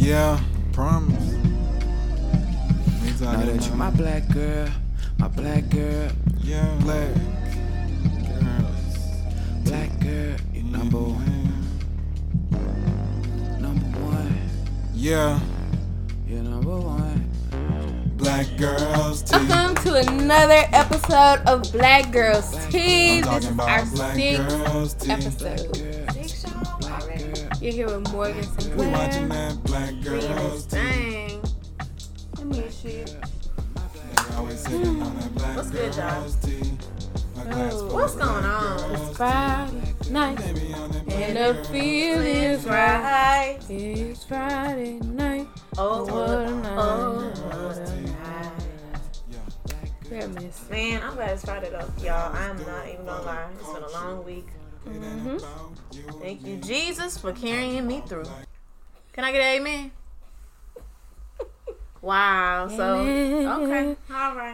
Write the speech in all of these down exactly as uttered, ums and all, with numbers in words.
Yeah, promise. Know that you my black girl, my black girl. Yeah, black girls. Black girl, you number one. Number one. Yeah. You're number one. Black Girls Tea. Welcome to another episode of Black Girls Tea. This is our sixth episode. You're here with Morgan Sinclair. We're watching that Black Girls Tea. Dang. I miss you. Always sitting on that Black What's good, Girls Tea. Oh, what's going on? It's Friday night, and the feeling's right. It's Friday night. Oh, what a night. Oh, what a night. Yeah, miss. Man, I'm glad it's Friday though, y'all. I'm not even gonna lie. It's been a long week. Mm-hmm. Thank you, Jesus, for carrying me through. Can I get an amen? Wow. So, okay. All right.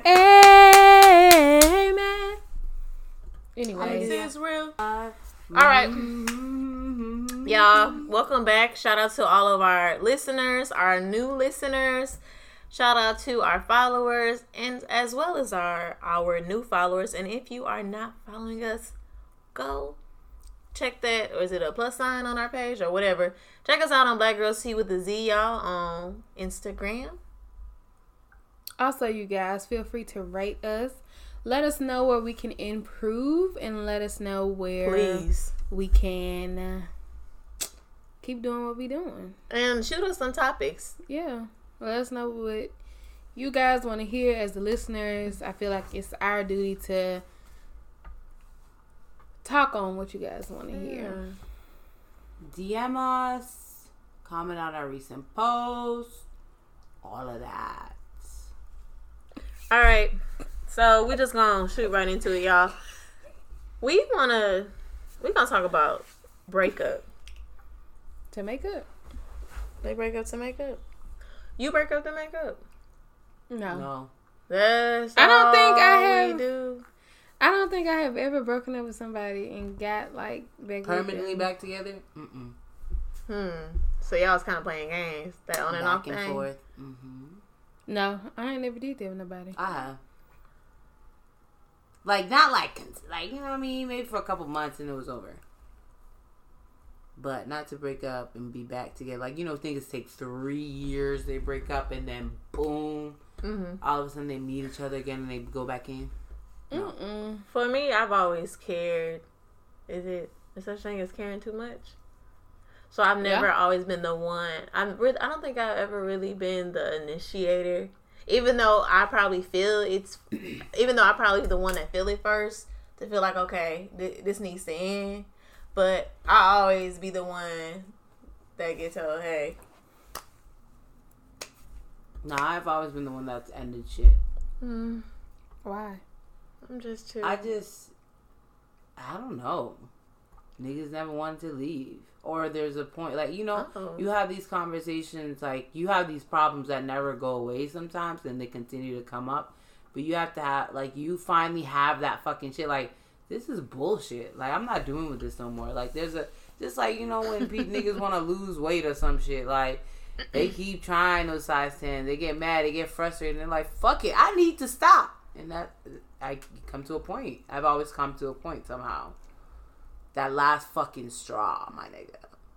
Amen. Anyway, this is real. All right. Y'all, welcome back. Shout out to all of our listeners, our new listeners. Shout out to our followers, and as well as our our new followers. And if you are not following us, go check that, or is it a plus sign on our page or whatever? Check us out on Black Girls Tea with the Z, y'all, on Instagram. also, you guys, feel free to rate us. Let us know where we can improve, and let us know where Please. we can uh, keep doing what we're doing. And shoot us some topics. Yeah. Let us know what you guys want to hear as the listeners. I feel like it's our duty to talk on what you guys want to hear. D M us, comment on our recent posts, all of that. All right. So we just gonna shoot right into it, y'all. We wanna we gonna talk about breakup. To make up. They break up to make up. You break up to make up. No. No. That's I don't all think I have- we do. I don't think I have ever broken up with somebody and got like back Permanently with them. back together? Mm-mm. Hmm. So y'all was kind of playing games, that on and Back off and thing. forth. Mm-hmm. No, I ain't never did that with nobody. I have. Like, not like, like, you know what I mean? Maybe for a couple months and it was over. But not to break up and be back together. Like, you know, things take three years, they break up, and then boom, Mm-hmm. all of a sudden they meet each other again and they go back in. No. Mm-mm. For me, I've always cared. Is it a such thing as caring too much? So I've never Yeah. always been the one. I'm. Re- I don't think I've ever really been the initiator. Even though I probably feel it's, even though I probably the one that feel it first to feel like, okay, th- this needs to end. But I always be the one that get told, hey. Nah, I've always been the one that's ended shit. Mm, Why? I'm just chill. I just, I don't know. Niggas never wanted to leave. Or there's a point, like, you know, Uh-oh. you have these conversations, like, you have these problems that never go away sometimes, and they continue to come up. But you have to have, like, you finally have that fucking shit, like, this is bullshit. Like, I'm not doing with this no more. Like, there's a, just like, you know, when pe- niggas want to lose weight or some shit, like, they keep trying those size ten, they get mad, they get frustrated, and they're like, fuck it, I need to stop. And that, I come to a point. I've always come to a point somehow. That last fucking straw, my nigga.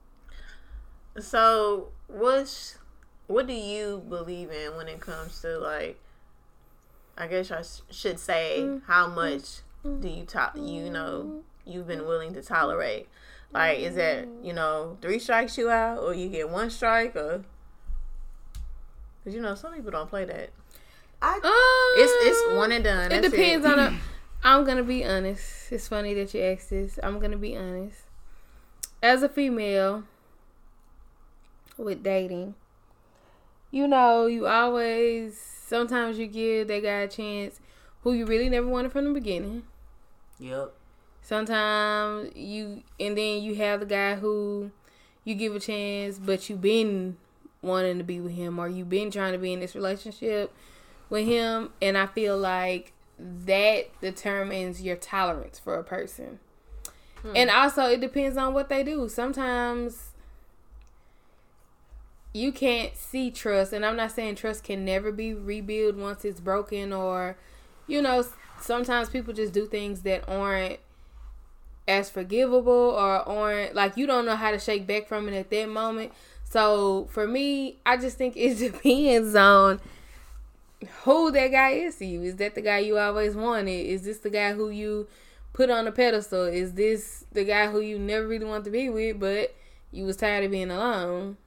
So, what's, what do you believe in when it comes to, like, I guess I sh- should say, how much do you, to- you know, you've been willing to tolerate? Like, is that, you know, three strikes you out, or you get one strike, or, because, you know, some people don't play that. I, Um, It's it's one and done. It That's depends it. on a. I'm gonna be honest. It's funny that you asked this. I'm gonna be honest. As a female with dating, you know, you always sometimes you give that guy a chance who you really never wanted from the beginning. Yep. Sometimes you and then you have the guy who you give a chance, but you've been wanting to be with him, or you've been trying to be in this relationship with him, and I feel like that determines your tolerance for a person. Hmm. And also, it depends on what they do. Sometimes you can't see trust, and I'm not saying trust can never be rebuilt once it's broken, or, you know, sometimes people just do things that aren't as forgivable or aren't, like, you don't know how to shake back from it at that moment. So for me, I just think it depends on who that guy is to you. Is that the guy you always wanted? Is this the guy who you put on a pedestal? Is this the guy who you never really want to be with, but you was tired of being alone?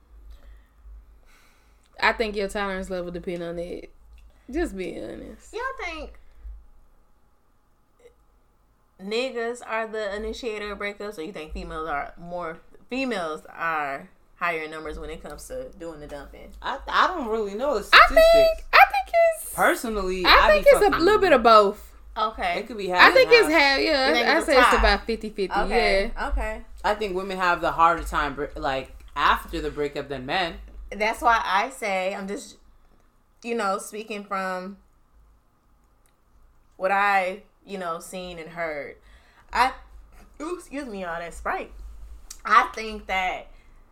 I think your tolerance level depend on it. Just being honest. Y'all think niggas are the initiator of breakups, or you think females are more females are higher in numbers when it comes to doing the dumping? I I don't really know the I statistics. think I think it's Personally, I I think be it's a fucking- little bit of both. Okay. It could be half. I think and it's half. half. You Yeah, think I it's a say it's tie? about fifty-fifty. Okay. Yeah. Okay. I think women have the harder time, bre- like after the breakup, than men. That's why I say, I'm just, you know, speaking from what I, you know, seen and heard. I, ooh, excuse me, all that Sprite. I think that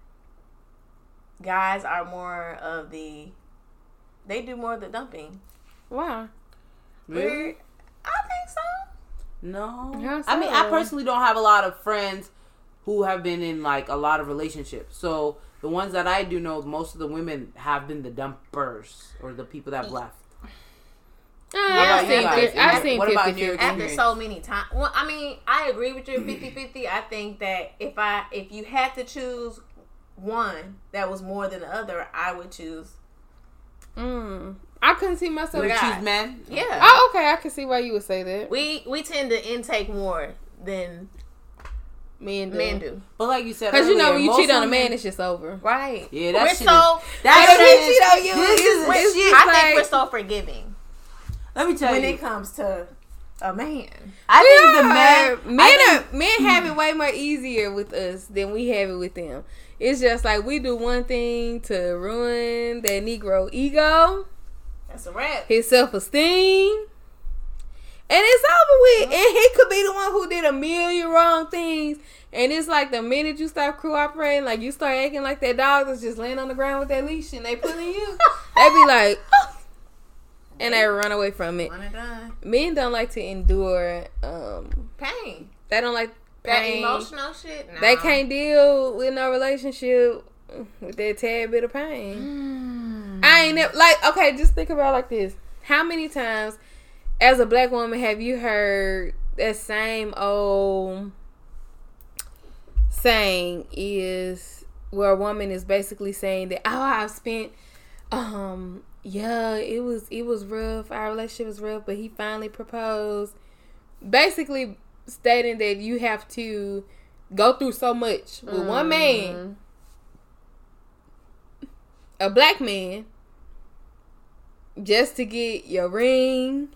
guys are more of the, they do more of the dumping. Wow. Really? I think so. No. How I mean, I so? personally don't have a lot of friends who have been in like a lot of relationships. So the ones that I do know, most of the women have been the dumpers or the people that left. Uh, about I've you seen, guys? fif- I've What- seen what about fifty your fifty. After experience? so many times, well, I mean, I agree with you fifty-fifty. I think that if I if you had to choose one that was more than the other, I would choose. Mm. I couldn't see myself. You would God. choose men? Yeah, Oh, okay. I can see why you would say that. we we tend to intake more than Men do. men do. But like you said, Because you know, earlier, when you most cheat on a women- man, it's just over. Right. Yeah, that we're shit so. is- that But if shit he is- cheat on you, this it's- is- it's shit. I like- think we're so forgiving Let me tell when you. it comes to a man. I We think the are. men, men I are, men have it way more easier with us than we have it with them. It's just like we do one thing to ruin that Negro ego, That's a wrap. his self esteem, and it's over with. And he could be the one who did a million wrong things. And it's like the minute you start cooperating, like you start acting like that dog that's just laying on the ground with that leash and they pulling you, they be like, and they run away from it. One and done. Men don't like to endure. Um, Pain. they don't like That pain. emotional shit. Nah. They can't deal with no relationship with that tad bit of pain. I ain't never, like, okay, just think about it like this. How many times as a black woman have you heard that same old saying is where a woman is basically saying that, oh, I've spent, um, yeah, it was, it was rough. Our relationship was rough, but he finally proposed. Basically stating that you have to go through so much with Mm-hmm. one man, a black man, just to get your ring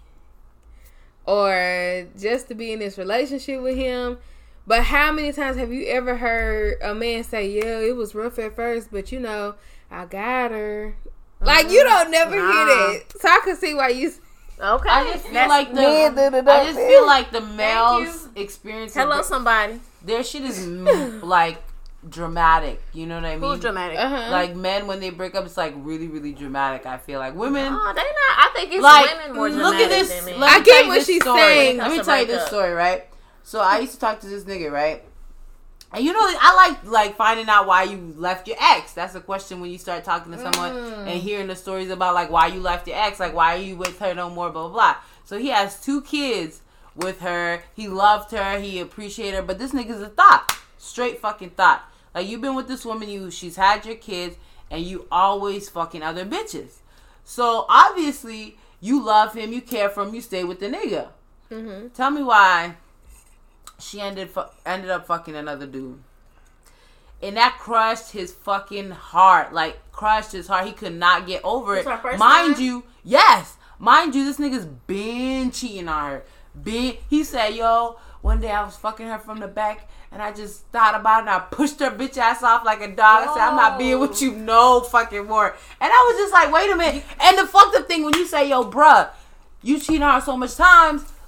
or just to be in this relationship with him. But how many times have you ever heard a man say, yeah, it was rough at first, but you know, I got her. Like, you don't never Nah. hear that. So I can see why you... Okay. I just feel That's- like Men do the the I just dumping. feel like the males experience of Hello, bre- somebody. their shit is mm, like dramatic. You know what I mean? Who's dramatic? Uh-huh. Like men when they break up, it's like really, really dramatic. I feel like women. Oh, they not. I think it's Like, women more look dramatic at this. than men. Let I me get tell you what this she's story. saying. Let me Comes to tell you break this up. story, right? So I used to talk to this nigga, right? And you know, I like like finding out why you left your ex. That's a question when you start talking to someone Mm. and hearing the stories about like why you left your ex, like why are you with her no more, blah blah blah. So he has two kids with her. He loved her. He appreciated her. But this nigga's a thought, straight fucking thought. Like you've been with this woman, you she's had your kids, and you always fucking other bitches. So obviously you love him, you care for him, you stay with the nigga. Mm-hmm. Tell me why she ended fu- ended up fucking another dude. And that crushed his fucking heart. Like, crushed his heart. He could not get over This it. her first Mind time? you, yes. Mind you, this nigga's been cheating on her. Been, he said, yo, one day I was fucking her from the back and I just thought about it and I pushed her bitch ass off like a dog. I said, I'm not being with you no fucking more. And I was just like, wait a minute. And the fucked up thing when you say, yo, bruh, you cheated on her so much times,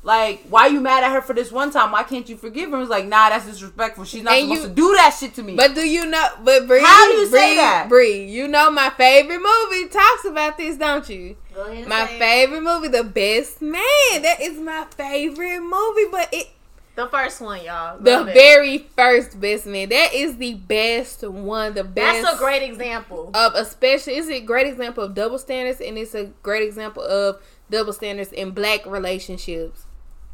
Like, why you mad at her for this one time? Why can't you forgive her? It's like, nah, that's disrespectful. She's not And supposed you- to do that shit to me. But do you know? But Bree, How do you say Bree, that? Bree, you know my favorite movie talks about this, don't you? Go ahead and My say it. favorite movie, The Best Man. That is my favorite movie, but it The first one, y'all. the Love it. very first Best Man. That is the best one. The best. That's a great example. Of especially, it's a great example of double standards, and it's a great example of double standards in black relationships.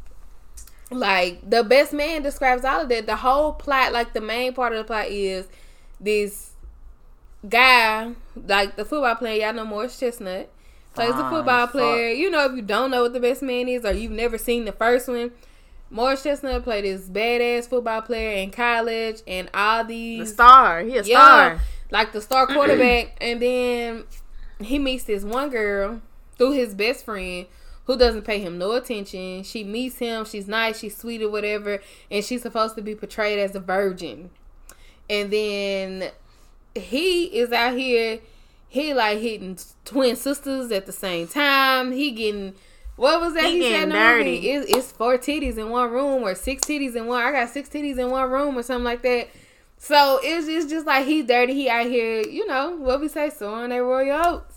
Like, The Best Man describes all of that. The whole plot, like the main part of the plot is this guy, like the football player, y'all know Morris Chestnut, plays the Fine, football fuck. player. You know, if you don't know what The Best Man is or you've never seen the first one, Morris Chestnut played this badass football player in college and all The these star. He a yeah, star. like the star quarterback, and then he meets this one girl through his best friend who doesn't pay him no attention. She meets him, she's nice, she's sweet or whatever, and she's supposed to be portrayed as a virgin. And then he is out here, he like hitting twin sisters at the same time. He getting, what was that He he, getting said in the dirty. movie? It, it's four titties in one room or six titties in one. I got six titties in one room or something like that. So it's, it's just like he's dirty. He out here, you know, what we say, sowing their royal oats.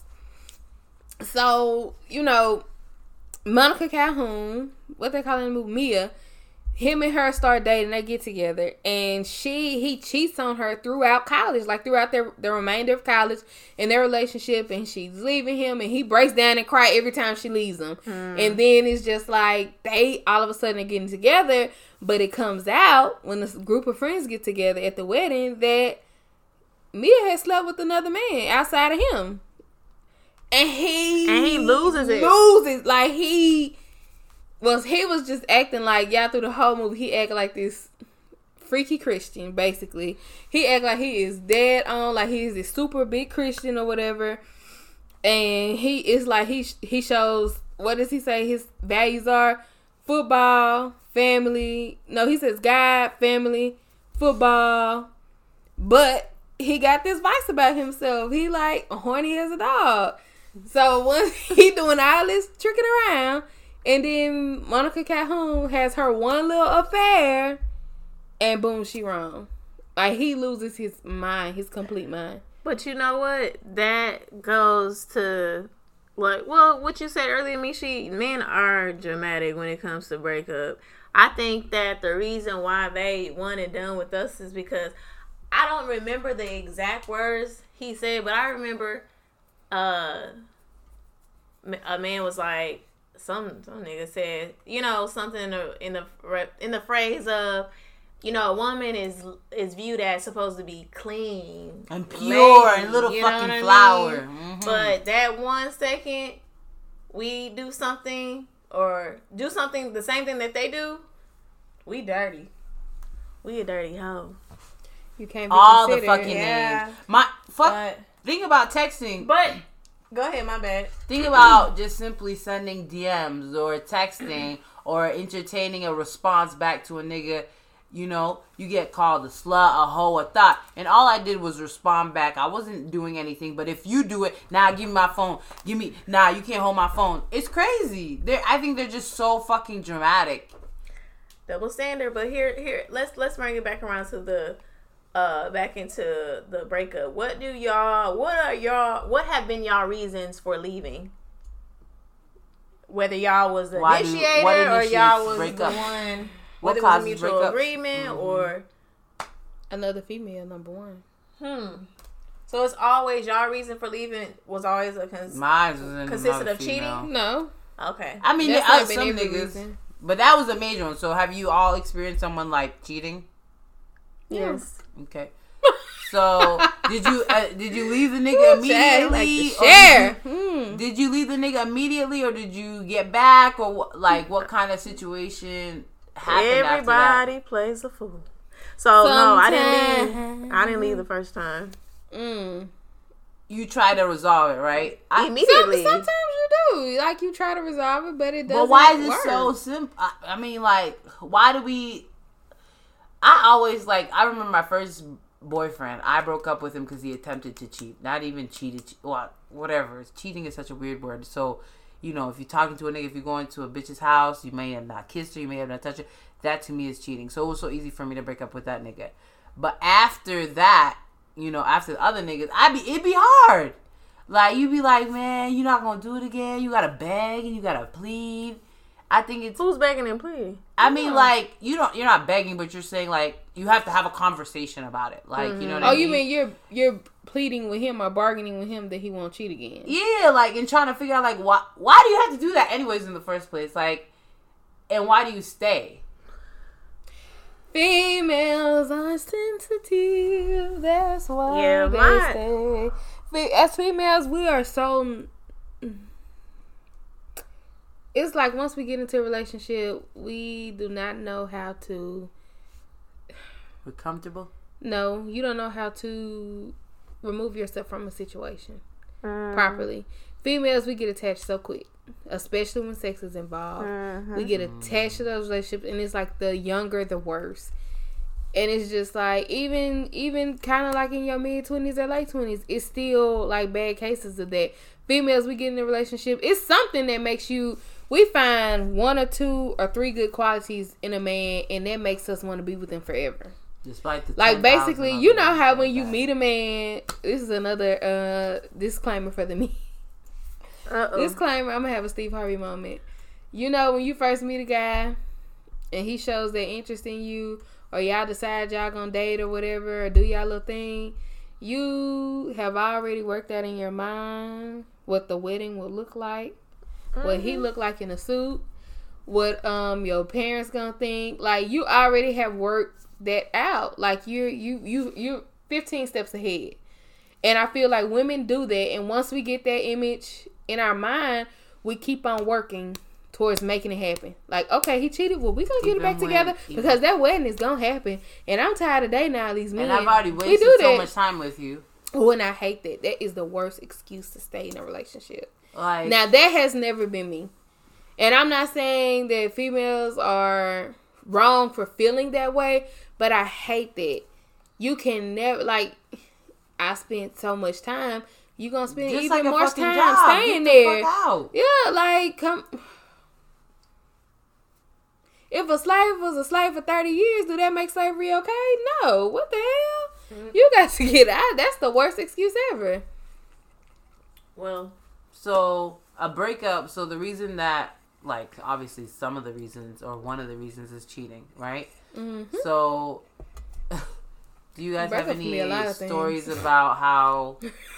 So, you know, Monica Calhoun, what they call in the movie, Mia, him and her start dating, they get together, and she he cheats on her throughout college, like throughout their the remainder of college in their relationship, and she's leaving him, and he breaks down and cry every time she leaves him. And then it's just like they all of a sudden are getting together, but it comes out when this group of friends get together at the wedding that Mia has slept with another man outside of him. And he And he loses it. Loses like he was. He was just acting like y'all through the whole movie. He acted like this freaky Christian. Basically, he act like he is dead on. Like he is this super big Christian or whatever. And he is like he he shows, what does he say his values are? Football, family. No, he says God, family, football. But he got this vice about himself. He like horny as a dog. So once he doing all this tricking around, and then Monica Calhoun has her one little affair, and boom, she wrong. Like he loses his mind, his complete mind. But you know what? That goes to, like, well, what you said earlier, Mishi, men are dramatic when it comes to breakup. I think that the reason why they one and done with us is because I don't remember the exact words he said, but I remember uh, a man was like, some some nigga said, you know, something in the in the in the phrase of, you know, a woman is is viewed as supposed to be clean and pure and little you know fucking what I flower. mean? Mhm. But that one second we do something or do something the same thing that they do, we dirty. We a dirty hoe. You can't be all the considered. fucking Yeah. names. My fuck. But Think about texting. but go ahead, my bad. Think about just simply sending D Ms or texting or entertaining a response back to a nigga. You know, you get called a slut, a hoe, a thought. And all I did was respond back. I wasn't doing anything. But if you do it, nah, give me my phone. Give me, nah, you can't hold my phone. It's crazy. They're, I think they're just so fucking dramatic. Double standard, but here here let's let's bring it back around to the uh back into the breakup. What do y'all what are y'all what have been y'all reasons for leaving? Whether y'all was the Why do- initiator what or initiates y'all was breakup? the one, What whether it was a causes mutual breakups? agreement Mhm. or Another female, number one. hmm. So it's always y'all reason for leaving was always a cons- Mine was in Consisted another of cheating? female. No, okay. I mean, That's there are not been some every niggas. reason. But that was a major one. So have you all experienced someone like cheating? Yes. Okay. So did you uh, did you leave the nigga Chad, immediately? like to or share. Did you, Hmm. did you leave the nigga immediately, or did you get back, or what, like what kind of situation happened after that? Everybody plays a fool. So no, I didn't leave. I didn't leave the first time. Mm. You try to resolve it, right? I, Some, Immediately. sometimes you do. Like you try to resolve it, but it doesn't. but why is it work. so simple? I, I mean, like, why do we? I always like. I remember my first boyfriend. I broke up with him because he attempted to cheat. Not even cheated. Well, whatever. Cheating is such a weird word. So you know, if you're talking to a nigga, if you're going to a bitch's house, you may have not kissed her, you may have not touched her. That to me is cheating. So it was so easy for me to break up with that nigga. But after that, you know, after the other niggas, I be it'd be hard. Like you be like, man, you're not gonna do it again. You gotta beg and you gotta plead. I think it's Who's begging and pleading? I mean, like you don't. You're not begging, but you're saying like you have to have a conversation about it. Like mm-hmm. you know what oh, I mean? you mean you're you're pleading with him or bargaining with him that he won't cheat again? Yeah, like and trying to figure out like why why do you have to do that anyways in the first place? Like, and why do you stay? Females are sensitive. That's why yeah, they my... stay. As females, we are so. It's like once we get into a relationship, we do not know how to. We're comfortable? No, you don't know how to remove yourself from a situation mm. properly. Females, we get attached so quick, especially when sex is involved. Mm-hmm. We get attached to those relationships, and it's like the younger, the worse. And it's just like even even kind of like in your mid twenties or late twenties, it's still like bad cases of that. Females, we get in a relationship, it's something that makes you. We find one or two or three good qualities in a man, and that makes us want to be with him forever. Despite the like basically, you know how when you meet a man, this is another uh, disclaimer for the me. Uh-oh. Disclaimer: I'm gonna have a Steve Harvey moment. You know when you first meet a guy, and he shows that interest in you, or y'all decide y'all gonna date or whatever, or do y'all little thing, you have already worked out in your mind what the wedding will look like. Mm-hmm. What he look like in a suit, what um your parents gonna think. Like you already have worked that out. Like you're you you you fifteen steps ahead. And I feel like women do that, and once we get that image in our mind, we keep on working towards making it happen. Like, okay, he cheated, well, we gonna get even it back when, together even, because that wedding is gonna happen. And I'm tired of dating all these men. And I've already wasted do so that. much time with you. Oh, and I hate that. That is the worst excuse to stay in a relationship. Like, now that has never been me, and I'm not saying that females are wrong for feeling that way, but I hate that you can never like. I spent so much time. You gonna spend just even like more time job. staying Get the there. fuck out. Yeah, like come. If a slave was a slave for thirty years, do that make slavery okay? No. What the hell? Mm-hmm. You got to get out. That's the worst excuse ever. Well. So, a breakup, so the reason that, like, obviously some of the reasons, or one of the reasons is cheating, right? Mm-hmm. So, do you guys breakup have any stories about how...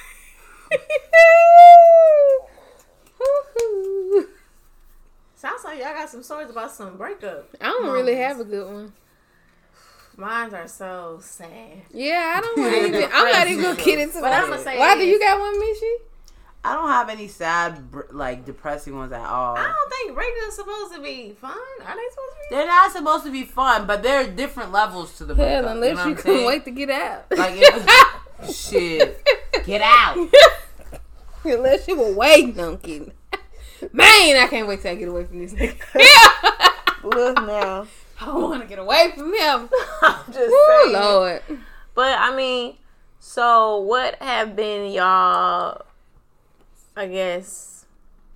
Sounds like y'all got some stories about some breakup. I don't moments. really have a good one. Mine are so sad. Yeah, I don't want to even... I'm not even going to get into But I'm going to say Why, do you got one, Mishi? I don't have any sad, like, depressing ones at all. I don't think breakups supposed to be fun. Are they supposed to be? They're not supposed to be fun, but there are different levels to the breakup. Hell, unless you, know you couldn't wait to get out. Like, it, shit, get out. Unless you were waiting on getting. Man, I can't wait till I get away from this nigga. Look now. I want to get away from him. I'm just Woo, saying. Lord. But, I mean, so what have been y'all... I guess,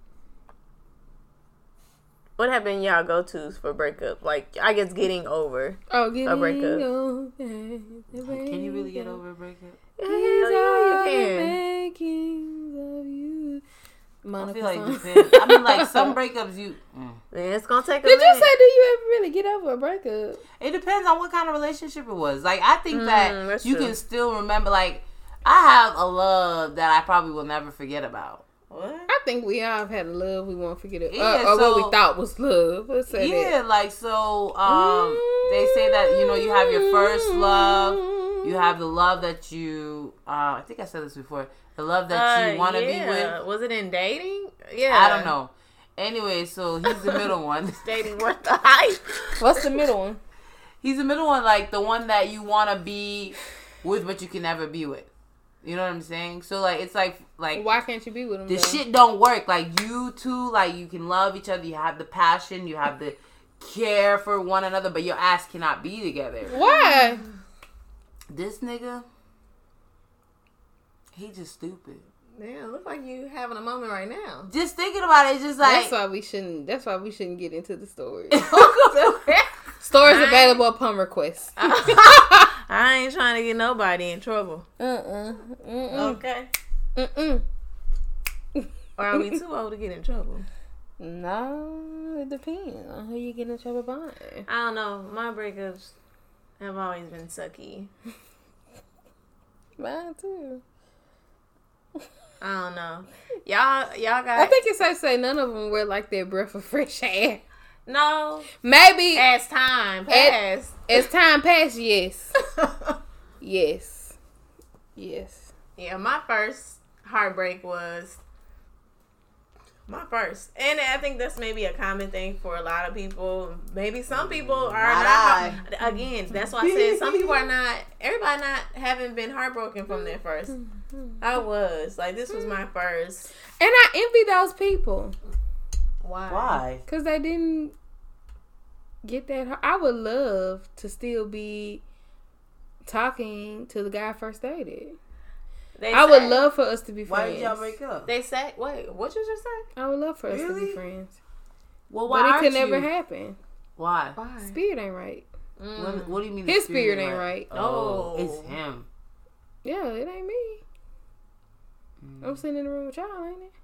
what have been y'all go-tos for breakup? Like, I guess getting over oh, getting a breakup. Over can you really get over a breakup? Yeah, yeah, you can. Of you. I feel like it depends. I mean, like, some breakups you... Mm. Man, it's going to take a Did minute. you say, do you ever really get over a breakup? It depends on what kind of relationship it was. Like, I think Mm, that you true. can still remember, like, I have a love that I probably will never forget about. What? I think we all have had a love we won't forget it. Yeah, uh, or so, what we thought was love. Let's say yeah, that. like, so, um, they say that, you know, you have your first love, you have the love that you, uh, I think I said this before, the love that Uh, you want to yeah. be with. Was it in dating? Yeah. I don't know. Anyway, so he's the middle one. Dating worth the hype. What's the middle one? He's the middle one, like, the one that you want to be with, but you can never be with. You know what I'm saying? So, like, it's like, like... Why can't you be with him, The though? shit don't work. Like, you two, like, you can love each other. You have the passion. You have the care for one another, but your ass cannot be together. Why? This nigga, he just stupid. Yeah, it look like you having a moment right now. Just thinking about it, it's just like That's why we shouldn't. That's why we shouldn't get into the story. Stories I- available upon request. Uh I ain't trying to get nobody in trouble. uh. Mm Okay. mm. Or are we too old to get in trouble? No, it depends on who you get in trouble by. I don't know. My breakups have always been sucky. Mine too. I don't know. Y'all, y'all got I think it's safe to say none of them were like their breath of fresh air. no. Maybe As time passed, as time passed, yes, yes, yes. yeah. My first heartbreak was my first, and I think that's maybe a common thing for a lot of people. Maybe some people are Not not. Again, that's why I said some people are not. Everybody not haven't been heartbroken from their first. I was like, this was my first. And I envy those people Why? why? because they didn't get that. Hard. I would love to still be talking to the guy I first dated. They I would say- love for us to be Why friends. did y'all break up? They say, wait, what you just say? I would love for us to Really? be friends, Well, why but it aren't could never you? happen. Why? Why? Spirit ain't right. Mm. What, what do you mean? the His spirit ain't right. Oh, Oh. it's him. Yeah, it ain't me. Mm. I'm sitting in the room with y'all, ain't it?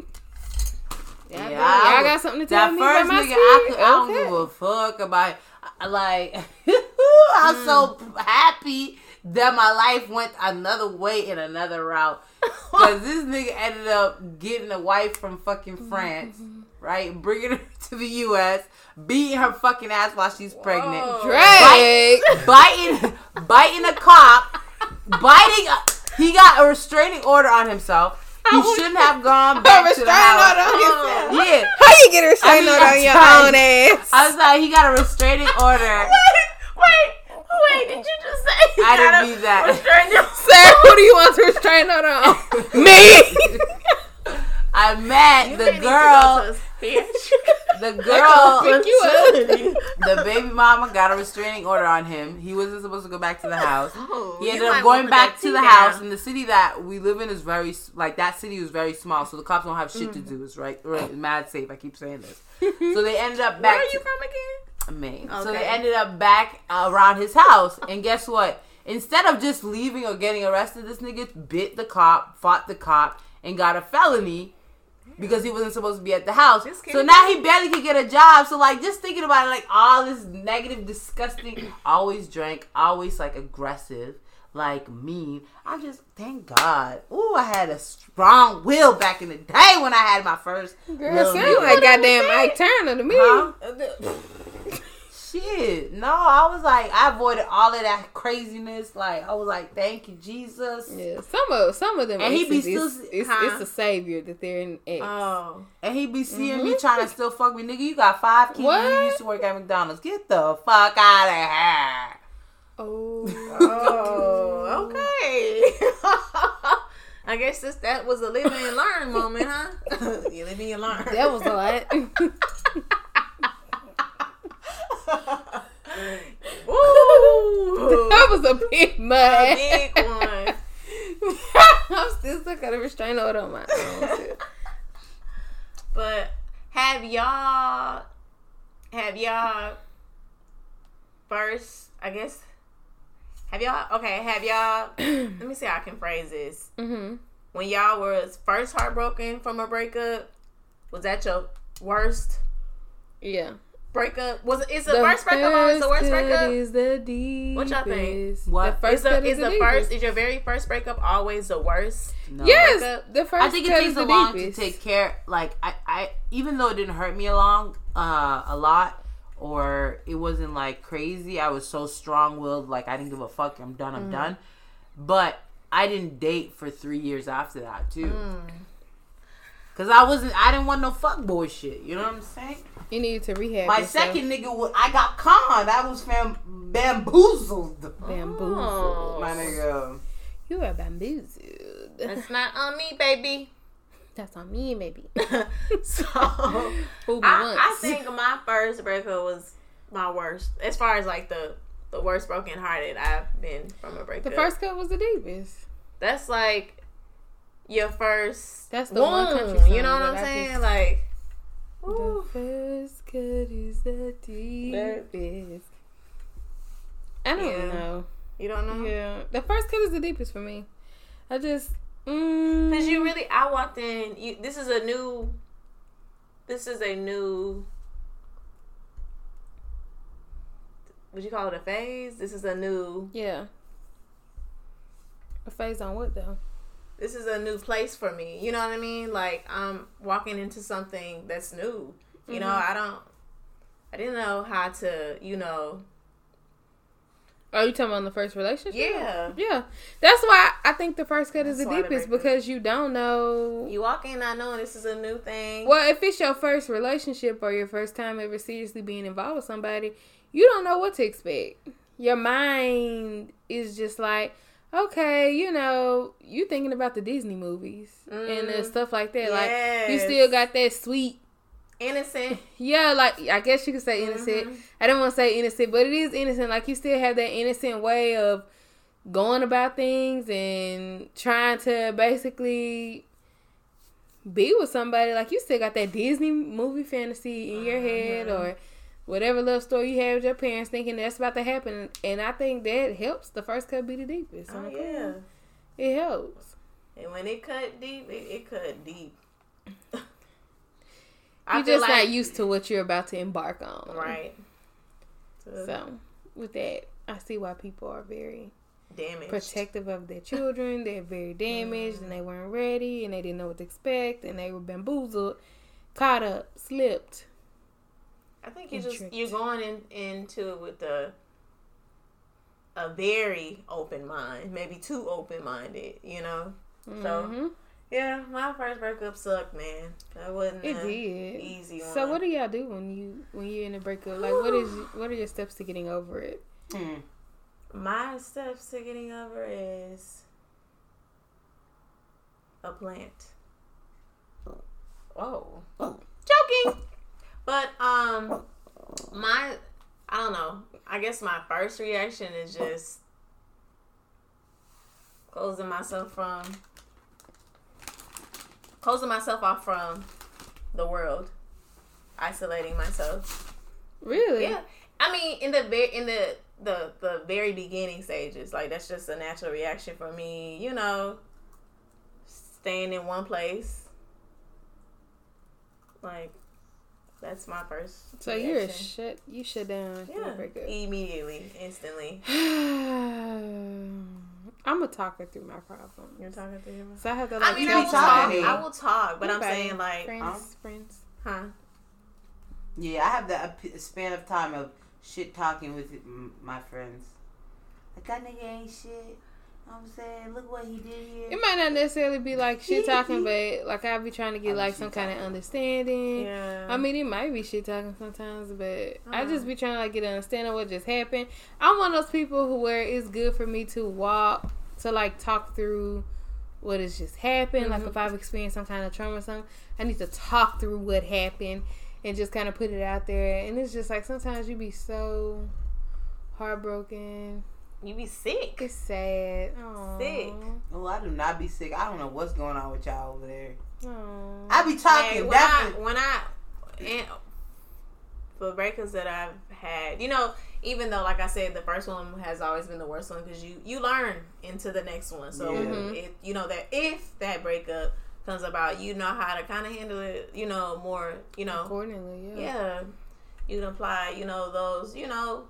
Y'all, Yeah, got, I y'all would- got something to tell That me first about my nigga, I, spirit? could, I don't Okay. give a fuck about. I- Like, I'm so happy that my life went another way in another route. Because this nigga ended up getting a wife from fucking France, right? Bringing her to the U S, beating her fucking ass while she's pregnant. Whoa. Drake. biting, biting a cop, biting. A, he got a restraining order on himself. He shouldn't have gone back to the house. Oh. Yeah, How you get a restraining I mean, order on I'm your trying. own ass? I was like, he got a restraining order. Wait, wait, did you just say you I gotta didn't mean that. restrain your- Sir, who do you want to restrain order on? Me. I met You the may need to go girl. to a speech. The girl, Pick you up. the baby mama got a restraining order on him. He wasn't supposed to go back to the house. Oh, He you ended might up going wanna back put to that the tea house, down. and the city that we live in is very, like, that city was very small, so the cops don't have shit to do. It's right, right, mad safe. I keep saying this. So they ended up back. Where are you to, from again? Maine. So Okay. they ended up back uh, around his house, and guess what? Instead of just leaving or getting arrested, this nigga bit the cop, fought the cop, and got a felony. Because he wasn't supposed to be at the house. This kid So is- now he barely could get a job. So, like, just thinking about it, like, all this negative, disgusting, always drank, always, like, aggressive, like, mean. I just, thank God. Ooh, I had a strong will back in the day when I had my first Girl, little sound nigga. like goddamn Ike Turner to me. Huh? Shit. No, I was like, I avoided all of that craziness. Like, I was like, thank you, Jesus. Yeah, some of some of them. And he be exes, still- it's, it's, huh? it's a savior that they're in X. Oh. And he be seeing me trying to still fuck me. Nigga, you got five kids and you What? used to work at McDonald's. Get the fuck out of here. Oh, Oh, okay. I guess this that was a live and learn moment, huh? You live and learn. that was a lot. Ooh. That was a big A mud. big one. I'm still stuck at a restraining order on my own. But have y'all have y'all first, I guess have y'all okay, have y'all let me see how I can phrase this. Mm-hmm. When y'all was first heartbroken from a breakup, was that your worst Yeah. breakup? Was it is the, first breakup always the worst cut breakup? is the deepest. What y'all think? What? The Is first the, cut is is the the first deepest. is your very first breakup always the worst? No. Yes, breakup? the first I think it cut takes is a the long deepest. to take care. Like, I, I, even though it didn't hurt me along, uh, a lot, or it wasn't like crazy, I was so strong willed, like, I didn't give a fuck. I'm done, I'm Mm-hmm. done. But I didn't date for three years after that, too. Mm. Cause I wasn't, I didn't want no fuckboy shit. You know what I'm saying? You need to rehab My yourself. second nigga, was, I got conned. I was fam- bamboozled. Bamboozled. Oh. My nigga. You are bamboozled. That's not on me, baby. That's on me, maybe. So Fool me I, once. I think my first breakup was my worst. As far as like the the worst broken hearted I've been from a breakup. the first cut was the deepest. That's like your first That's the one wound, country song you know what I'm that I saying? just- Like, The woo. first cut is the deepest. I don't Yeah. know. You don't know? Yeah, the first cut is the deepest for me. I just mm, Cause you really, I walked in. You, this is a new. This is a new. Would you call it a phase? This is a new. yeah. A phase on what though? This is a new place for me. You know what I mean? Like I'm walking into something that's new. You know, Mm-hmm. I don't. I didn't know how to. You know. Oh, you talking about the first relationship? Yeah. Yeah. That's why I think the first cut is That's the why they deepest break up. because you don't know. You walk in not knowing this is a new thing. Well, if it's your first relationship or your first time ever seriously being involved with somebody, you don't know what to expect. Your mind is just like, okay, you know, you thinking about the Disney movies and the Mm. stuff like that. Like, you Yes. still got that sweet, Innocent. yeah, like, I guess you could say innocent. Mhm. I don't want to say innocent, but it is innocent. Like, you still have that innocent way of going about things and trying to basically be with somebody. Like, you still got that Disney movie fantasy in your head Mhm. or whatever love story you had with your parents thinking that's about to happen. And I think that helps the first cut be the deepest. Oh I'm like, yeah. it helps. And when it cut deep, it, it cut deep. You're just not used to what you're about to embark on. right. So, with that, I see why people are very damaged. protective of their children. They're very damaged and they weren't ready and they didn't know what to expect and they were bamboozled, caught up, slipped. I think you and just tricked. you're going in, into it with a a very open mind, maybe too open minded. You know. So Mhm. yeah, my first breakup sucked, man. That wasn't It a did. easy one. So what do y'all do when you when you're in a breakup? Like what is what are your steps to getting over it? Hmm. My steps to getting over is a plant. Oh, joking. But um, my I don't know. I guess my first reaction is just closing myself from closing myself off from the world, isolating myself. Really? Yeah, I mean, in the ve- in the the the very beginning stages, like that's just a natural reaction for me. You know, staying in one place, like that's my first. So you're a reaction. shut you shut down after yeah, a breakup. immediately, instantly. I'm a talker through my problems. You're talking to him. So I have to like I mean, you I be will talk. talking. I will talk, but I'm Anybody, saying like, friends, um, friends. huh? Yeah, I have that a span of time of shit talking with m- my friends. Like, that nigga ain't shit. You know what I'm saying? Look what he did here. It might not necessarily be like shit talking, but like I'll be trying to get I'll be like shit some kind of talking. understanding. Yeah. I mean, it might be shit talking sometimes, but I Uh-huh. just be trying to like get an understanding of what just happened. I'm one of those people who where it's good for me to walk to like talk through what has just happened. Like Mhm. if I've experienced some kind of trauma or something, I need to talk through what happened and just kind of put it out there. And it's just like sometimes you be so heartbroken. you be sick. It's sad. Aww. Sick. Oh, I do not be sick. I don't know what's going on with y'all over there. Aww. I be talking, Hey, when definitely. I, when I and for breakups that I've had, you know, even though like I said, the first one has always been the worst one because you you learn into the next one. So Yeah. Mhm. if you know that if that breakup comes about, you know how to kind of handle it. You know more. You know, Accordingly, yeah. yeah. You can apply. You know those. You know.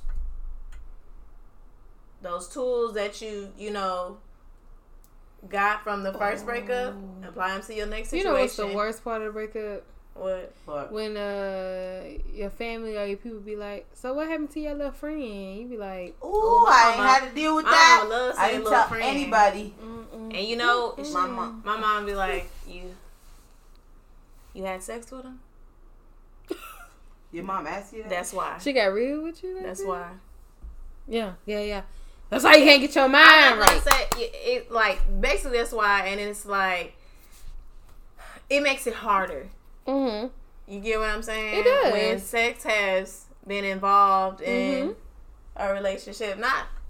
Those tools that you you know got from the first breakup, apply them to your next You situation. know what's the worst part of the breakup? What? But When uh your family or your people be like, so what happened to your little friend? You be like, ooh, Oh, my I ain't mama- had to deal with my that. mama loves I saying didn't little tell friend. anybody. Mm-mm. And you know, Mm-mm. my mom, my mom be like, you, you had sex with him. Your mom asked you that? That's why. She got real with you? that That's day? why. Yeah, yeah, yeah. That's why you can't get your I'm mind not gonna right. say it, it. Like basically, that's why. And it's like, it makes it harder. Mm-hmm. You get what I'm saying? It does. When sex has been involved in Mhm. a relationship, not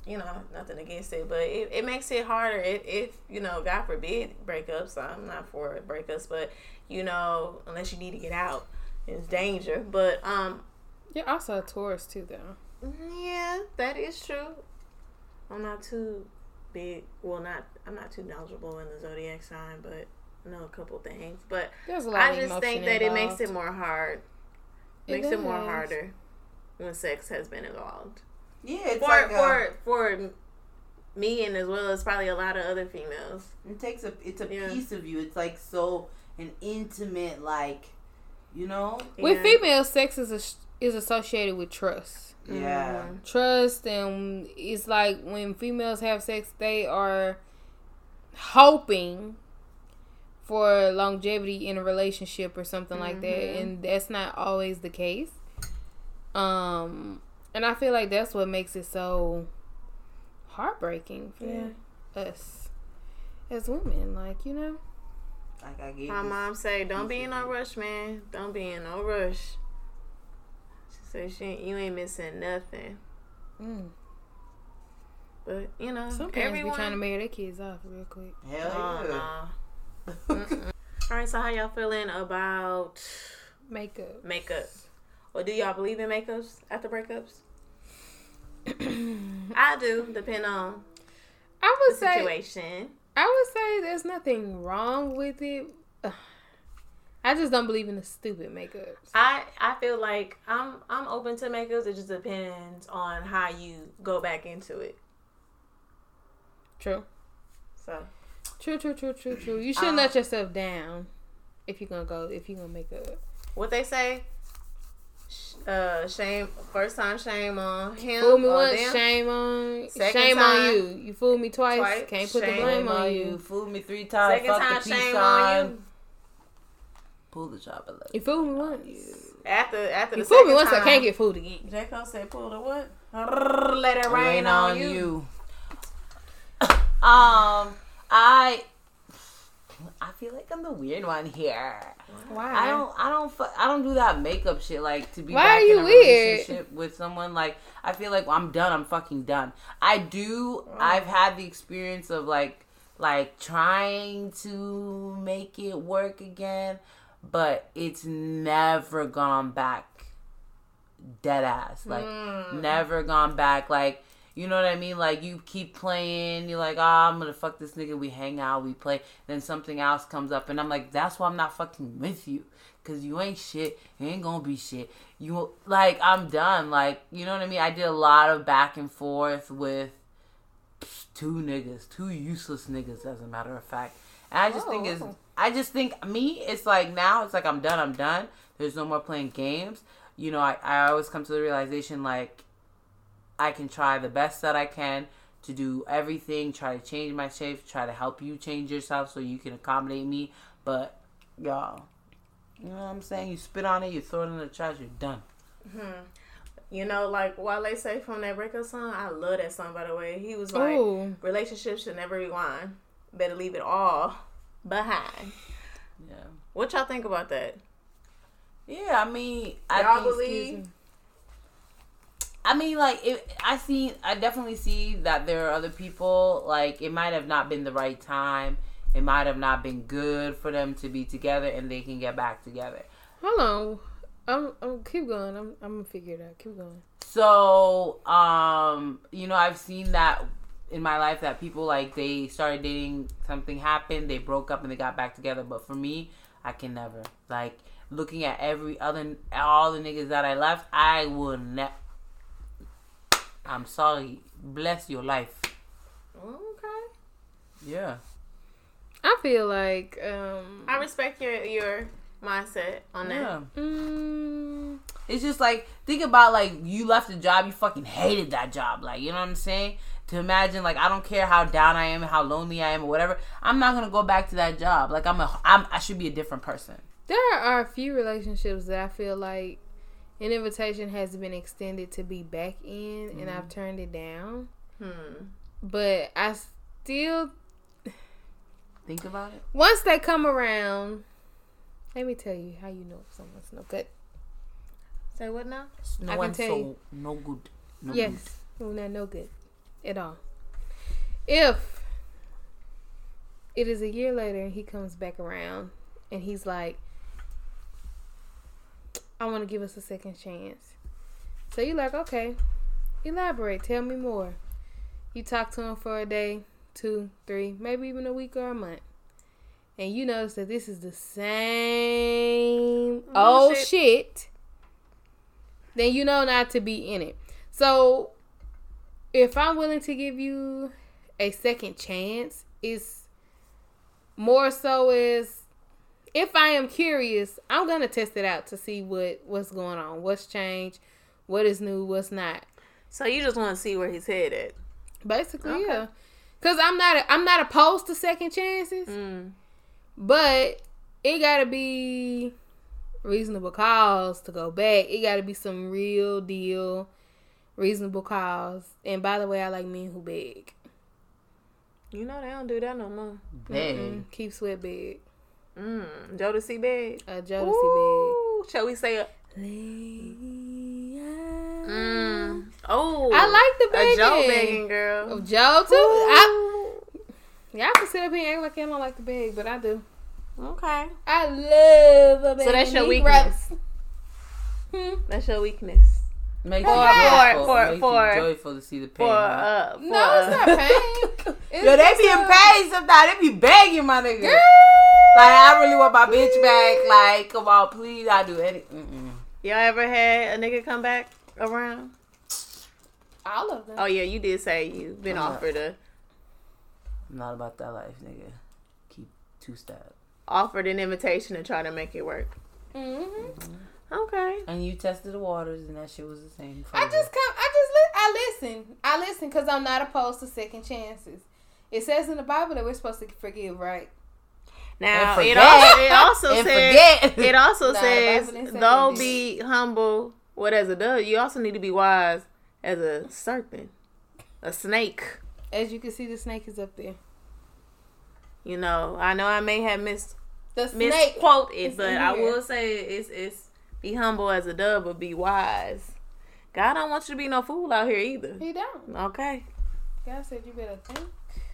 you know, nothing against it, but it, it makes it harder if, if, you know, God forbid breakups. I'm not for breakups, but, you know, unless you need to get out, it's danger. But, um, You're also a Taurus, too, though. yeah, that is true. I'm not too big, well, not, I'm not too knowledgeable in the zodiac sign, but I know a couple things. But There's a lot I of just emotion think that involved. it makes it more hard. It Makes it more does. harder when sex has been involved. Yeah, it's For like a, for for me and as well as probably a lot of other females. it takes a it's a Yeah. piece of you. It's like so an intimate, like, you know. With Yeah. females, sex is a, is associated with trust. Yeah. Mhm. Trust, and it's like when females have sex, they are hoping for longevity in a relationship or something like that, Mhm. and that's not always the case. Um, and I feel like that's what makes it so heartbreaking for Yeah. us as women. Like, you know, Like I gave My this- mom say, "Don't be in no rush, man. Don't be in no rush." She said, "She ain't- you ain't missing nothing." mm. But you know, some parents everyone. be trying to marry their kids off real quick. Hell Oh, yeah. no. Mm-mm. All right, so how y'all feeling about Makeup. makeup? Or do y'all believe in makeups after breakups? I do, depending on I the would say situation. I would say there's nothing wrong with it. Ugh. I just don't believe in the stupid makeups. I I feel like I'm I'm open to makeups. It just depends on how you go back into it. True. So True, true, true, true, true. You shouldn't Um, let yourself down if you're gonna go, if you're gonna make up. what they say? Sh- Uh, shame. First time, shame on him. Fool me or once, them. shame on, Second shame time, on you. You fooled me twice, twice, can't put the shame blame on you. Fooled me three times. Second Fuck time, the peace shame sign. on you. Pull the job. Alert. You fooled me once. After after You the fooled second me once, time, I can't get fooled again. J. Cole said, "Pull the what? Let it rain, Rain on, on you." you. um, I, I feel like I'm the weird one here. Why? I don't, I don't, fu- I don't do that makeup shit. Like to be Why back are you in a weird? relationship with someone. Like I feel like I'm done. I'm fucking done. I do. Oh. I've had the experience of like, like trying to make it work again, but it's never gone back. Dead ass. Like Hmm. never gone back. Like. You know what I mean? Like, you keep playing. You're like, ah, oh, I'm going to fuck this nigga. We hang out. We play. Then something else comes up. And I'm like, that's why I'm not fucking with you. Because you ain't shit. You ain't going to be shit. You, like, I'm done. Like, you know what I mean? I did a lot of back and forth with two niggas. Two useless niggas, as a matter of fact. And I just Oh, think it's, wow. I just think, me, it's like, now, it's like, I'm done. I'm done. There's no more playing games. You know, I, I always come to the realization, like, I can try the best that I can to do everything, try to change my shape, try to help you change yourself so you can accommodate me. But, y'all, you know what I'm saying? You spit on it, you throw it in the trash, you're done. Hmm. You know, like Wale say from that breakup song, I love that song, by the way. He was like, Ooh. relationships should never rewind. Better leave it all behind. Yeah. What y'all think about that? Yeah, I mean, I Y'all think, believe? I mean, like, it, I see, I definitely see that there are other people, like, it might have not been the right time. It might have not been good for them to be together and they can get back together. Hold on. I'm, I'm keep going. I'm, I'm gonna figure it out. Keep going. So, um, you know, I've seen that in my life that people, like, they started dating, something happened, they broke up and they got back together. But for me, I can never. Like, looking at every other, all the niggas that I left, I would never. I'm sorry. Bless your life. Okay. Yeah. I feel like um I respect your your mindset on that. Yeah. mm, It's just like, think about, like, you left a job, you fucking hated that job. Like, you know what I'm saying? To imagine, like, I don't care how down I am, how lonely I am, or whatever. I'm not going to go back to that job. Like, I'm a, I'm, I should be a different person. there are a few relationships that I feel like an invitation has been extended to be back in, and I've turned it down. Hmm. But I still, Think about it. once they come around, let me tell you how you know if someone's no good. Say what now? No I can one's tell so you. no good. No Yes, well, not no good. at all. If it is a year later and he comes back around and he's like, I want to give us a second chance. So you're like, okay, elaborate. Tell me more. You talk to him for a day, two, three, maybe even a week or a month. And you notice that this is the same Oh, old shit. shit. Then you know not to be in it. So if I'm willing to give you a second chance, it's more so as if I am curious, I'm gonna test it out to see what what's going on, what's changed, what is new, what's not. So you just want to see where he's headed. Basically, Okay. yeah. Cause I'm not a, I'm not opposed to second chances, Mm. but it gotta be reasonable cause to go back. It gotta be some real deal, reasonable cause. And by the way, I like men who beg. You know they don't do that no more. Beg. Mm-mm. Keep sweat beg. Mm. Jodeci bag. A Jodeci Ooh. Shall we say a... beg. Mm. Mm. Oh. I like the a begging. Joe begging girl. Of Joe too. I, Ooh. y'all can sit up here and act like I don't like the beg, but I do. Okay. I love a beg. So that's your He weakness. gross. Hmm. That's your weakness. Makes For- you for- joyful. for- Makes for- you joyful to see the pain. For, huh? uh, for, No, it's not pain. It's Yo, they just be in a- pain sometimes. They be begging, my nigga. Girl. Like, I really want my bitch back. Like, come on, please. I do anything. Mm-mm. Y'all ever had a nigga come back around? All of them. Oh, yeah, you did say you've been Uh, offered a... I'm not about that life, nigga. Keep two step. offered an invitation to try to make it work. Mm-hmm. Okay. And you tested the waters, and that shit was the same. I just come. I just li- I listen. I listen because I'm not opposed to second chances. It says in the Bible that we're supposed to forgive, right? Now And it forget. also, it also And says forget. it also Nah, the says Bible didn't say though that. be humble. What as a dove, you also need to be wise as a serpent, a snake. As you can see, the snake is up there. You know, I know I may have mis The snake. misquote it, is but in I here. will say it's it's be humble as a dove, but be wise. God don't want you to be no fool out here either. He don't. Okay. God said you better think.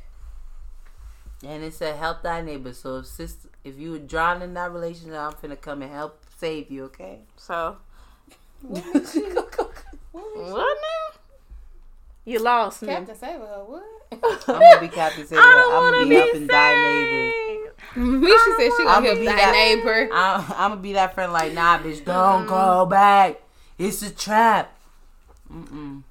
And it said, help thy neighbor. So if sister, if you were drowned in that relationship, I'm finna come and help save you, okay? So What is she? What is what now? You lost she? me. Captain Save her. What? I'm gonna be Captain Saver. I don't I'm want gonna to be be helping thy neighbor. saved. Misha said she I'ma gonna help be thy that- neighbor. I'm, I'm gonna be that friend like, nah, bitch, don't go back. It's a trap. Mm-mm.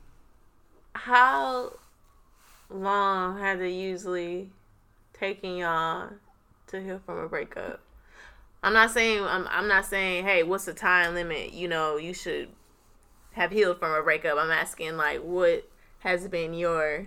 How long has it usually taken y'all to heal from a breakup? I'm not saying I'm I'm not saying, hey, what's the time limit? You know, you should have healed from a breakup. I'm asking like what has been your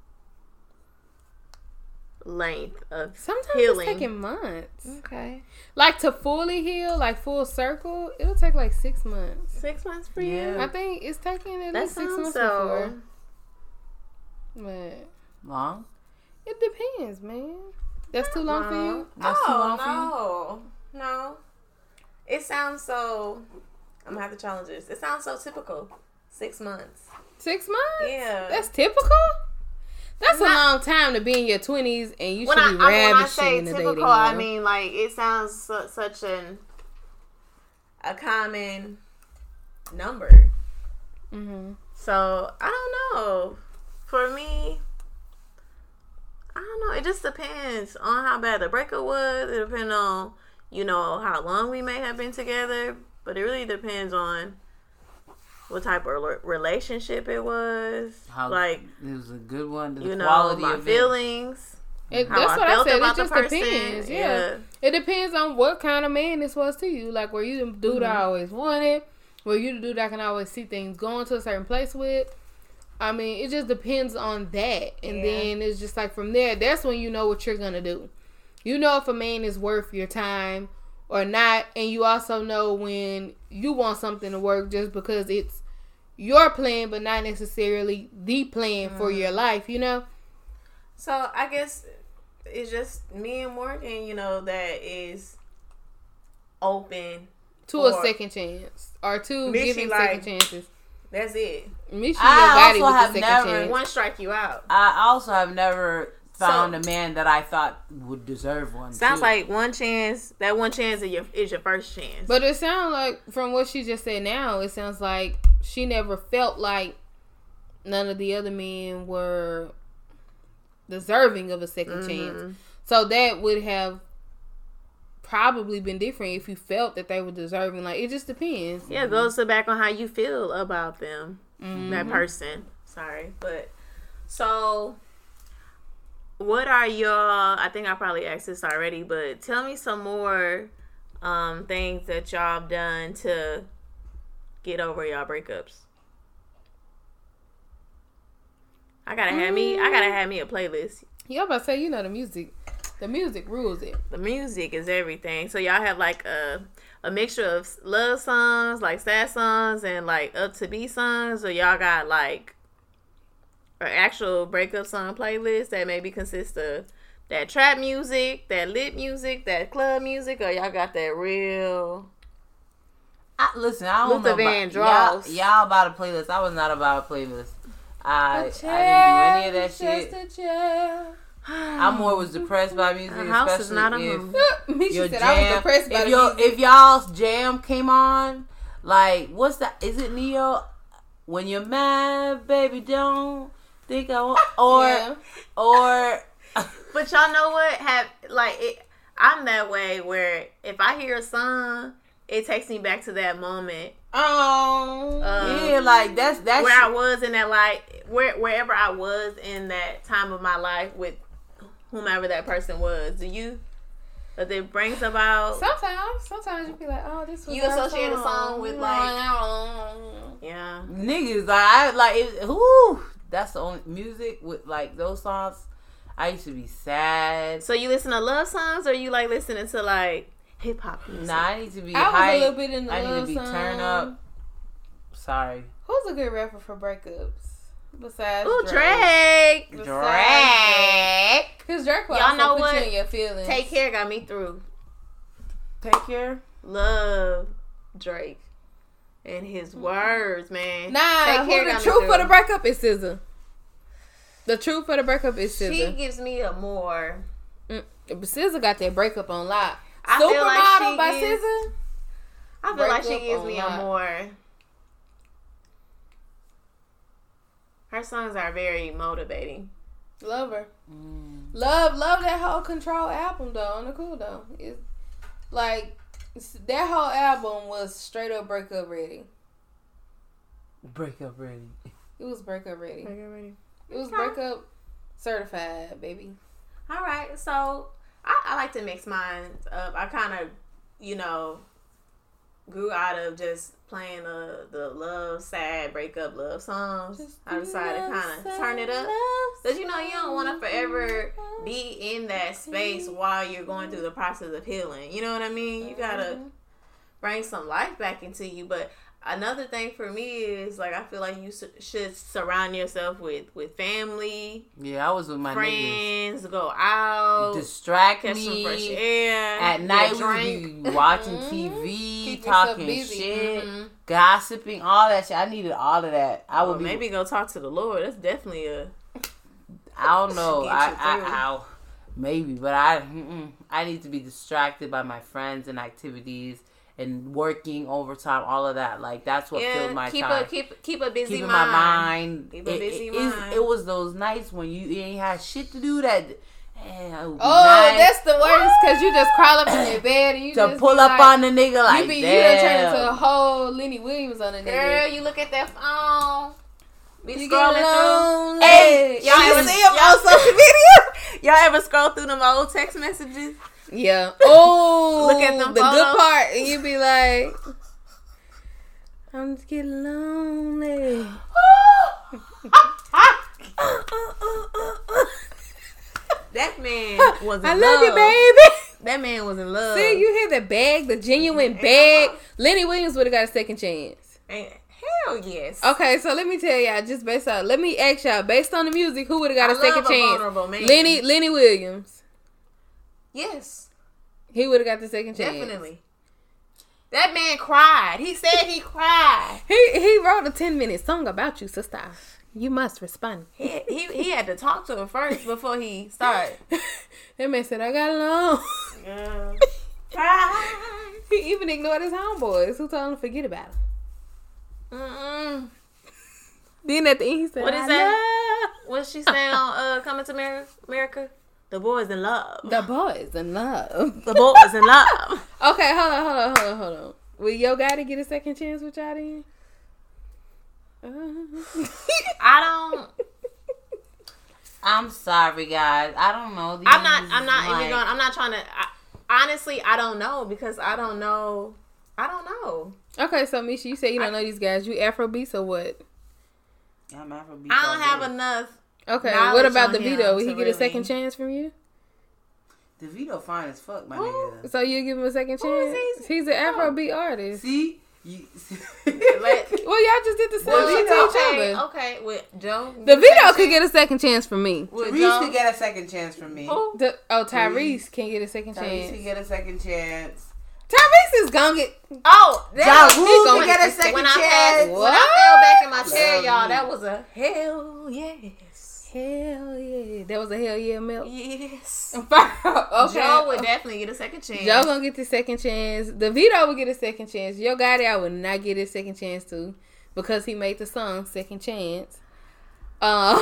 length of Sometimes healing? it's taking months. Okay. Like to fully heal, like full circle, it'll take like six months. Six months for you? Yeah. I think it's taking at That least six sounds months so before. But Long? it depends, man. That's too long for you. That's too long for you? Oh, no. No. It sounds so... I'm going to have to challenge this. It sounds so typical. Six months. Six months? Yeah. That's typical? That's a Not- long time to be in your twenties and you When should I, be I mean, when I ravishing say in the dating typical, I world. mean, like, it sounds su- such an... a common number. Mm-hmm. So, I don't know. For me... I don't know. It just depends on how bad the breakup was. It depends on, you know, how long we may have been together. But it really depends on what type of re- relationship it was. How, like, it was a good one. The you know, quality my of feelings. It, How that's I what felt I said. about It the just person. depends. Yeah. Yeah. It depends on what kind of man this was to you. Like, were you the dude Mm-hmm. I always wanted? Were you the dude I can always see things going to a certain place with? I mean, it just depends on that. And Yeah. then it's just like from there, that's when you know what you're going to do. You know if a man is worth your time or not. And you also know when you want something to work just because it's your plan, but not necessarily the plan for your life, you know? So I guess it's just me and Morgan, you know, that is open To a Or- second chance. Or to Bitchy, giving like- second chances. That's it. Meet you I your body also with have the second never- chance. One strike you out. I also have never found So- a man that I thought would deserve one. Sounds too. like one chance. That one chance is your is your first chance. But it sounds like, from what she just said now, it sounds like she never felt like none of the other men were deserving of a second Mhm. chance. So that would have probably been different if you felt that they were deserving. Like, it just depends. Yeah, it goes to back on how you feel about them, Mhm. that person. Sorry, but so what are your? I think I probably asked this already, but tell me some more um, things that y'all have done to get over y'all breakups. I gotta have me. I gotta have me a playlist. Yeah, I'm about to say, you know, the music. The music rules it. The music is everything. So y'all have like a a mixture of love songs, like sad songs, and like up to be songs, or y'all got like an actual breakup song playlist that maybe consists of that trap music, that lit music, that club music, or y'all got that real. I, listen, I don't Luther know about, Vandross. y'all, y'all about a playlist. I was not about a playlist. I, I didn't do any of that shit. Just a chair. I more was depressed by music, A house is especially not a if home. Me, she your said jam. I was depressed by if, the your, music. if y'all's jam came on, like what's that? Is it Neo? When you're mad, baby, don't think I want. Or Yeah. or But y'all know what? Have like it, I'm that way where if I hear a song, it takes me back to that moment. Oh. Um, yeah, like that's that's where I was in that like where wherever I was in that time of my life with whomever that person was. Do you? Does it brings about? Sometimes, sometimes you feel like, oh, this was You our associate a song with, like- like, Yeah. niggas. Like I like it. Whoo, that's the only music with like those songs. I used to be sad. So you listen to love songs, or you like listening to like hip hop music? Nah, I need to be I was hype. a little bit in the I need love to be song. turn up. Sorry, Who's a good rapper for breakups besides Ooh, Drake? Drake. Drake. Because Drake will Y'all also know put what? you in your feelings. Take Care got me through. Take care. Love Drake and his words, man. Nah, Take who Care the got me truth for through. the breakup is S Z A. The truth for the breakup is S Z She A. gives me a more. Mm, but S Z A got that breakup on lock. I feel like Supermodel she by gives- S Z A. I feel like she Breakup gives on me a lock. more. Her songs are very motivating. Love her. Mm. Love, love that whole Control album though. On the cool though, it's like it's- that whole album was straight up breakup ready. Breakup ready. It was breakup ready. All It was Okay. breakup certified, baby. right, so I, I like to mix mine up. I kind of, you know, grew out of just playing the the love, sad, breakup love songs. I decided to kind of turn it up. Because, you know, you don't want to forever be in that space while you're going through the process of healing. You know what I mean? You got to bring some life back into you. But another thing for me is, like, I feel like you su- should surround yourself with, with family, Yeah, I was with my niggas. friends, go out, Distract catch some me. fresh air. At get night a we drink. would be watching T V, Keep yourself talking busy. shit, Mhm. gossiping, all that shit. I needed all of that. I Or would be, maybe go talk to the Lord. That's definitely a... I don't know. Get I, you I, through. I, maybe, but I, mm-mm. I need to be distracted by my friends and activities and working overtime, all of that. Like that's what filled my keep time. a keep keep a busy Keeping mind. my mind. Keep a It- busy it, it's- mind. It was those nights when you ain't had shit to do that. Man, it would be Oh, nice that's the worst because you just crawl up in your bed and you to just pull be up like, on the nigga like you be you done turn damn. into a whole Lenny Williams on the Girl, nigga. you look at that phone. Be You scrolling get through. lonely. Hey, y'all You ever see him y'all, on social media? y'all ever scroll through them old text messages? Yeah. Oh, Look at them the photos. good part, and you be like, I'm just getting lonely. That man was in I love. love you, baby. That man was in love. See, you hear the bag, the genuine bag. Lenny Williams would have got a second chance. And hell yes. Okay, so let me tell y'all, just based on, let me ask y'all, based on the music, who would have got I a second love a chance? vulnerable man. Lenny, Lenny Williams. Yes, He would have got the second chance. definitely. That man cried. He said he cried. He he wrote a ten minute song about you, sister. You must respond. He, he he had to talk to her first before he started. That man said, I got along. Yeah. Cry. He even ignored his homeboys who told him to forget about him. Mm-mm. Then at the end he said, What is I that? What's she saying on uh, Coming to America? America? The boys in love. love. The boys in love. The boys in love. Okay, hold on, hold on, hold on, hold on. Will Yo Gotti get a second chance with y'all then? Uh. I don't. I'm sorry, guys. I don't know. These I'm not. I'm not like, even going. I'm not trying to. I, honestly, I don't know because I don't know. I don't know. Okay, so Misha, you say you don't know these guys. You Afrobeats or what? Yeah, I'm Afrobeats I all don't have day. enough. Okay, knowledge what about on the him Vito? Will to he get really- a second chance from you? DeVito fine as fuck, my Who? nigga. So you give him a second Who is chance? he? He's an Afrobeat artist. See? You, Let- Well, y'all just did the same Well, shit to each okay, other. okay. With Joe, The Vito could get a second chance from me. With Therese Joe. could get a second chance from me. Who? The, oh, Tyrese can get a second Tyrese chance. could get a second chance. Tyrese is gonna get. Oh, that Ja was- Rule gonna could get a get second when I chance. had, when I fell back in my chair, Love y'all, you. that was a hell yes, Hell yeah, that was a hell yeah milk. yes. Okay. Joe would definitely get a second chance. Joe gonna get the second chance. The Vito would get a second chance. Yo Gotti, I would not get a second chance to because he made the song Second Chance. Uh,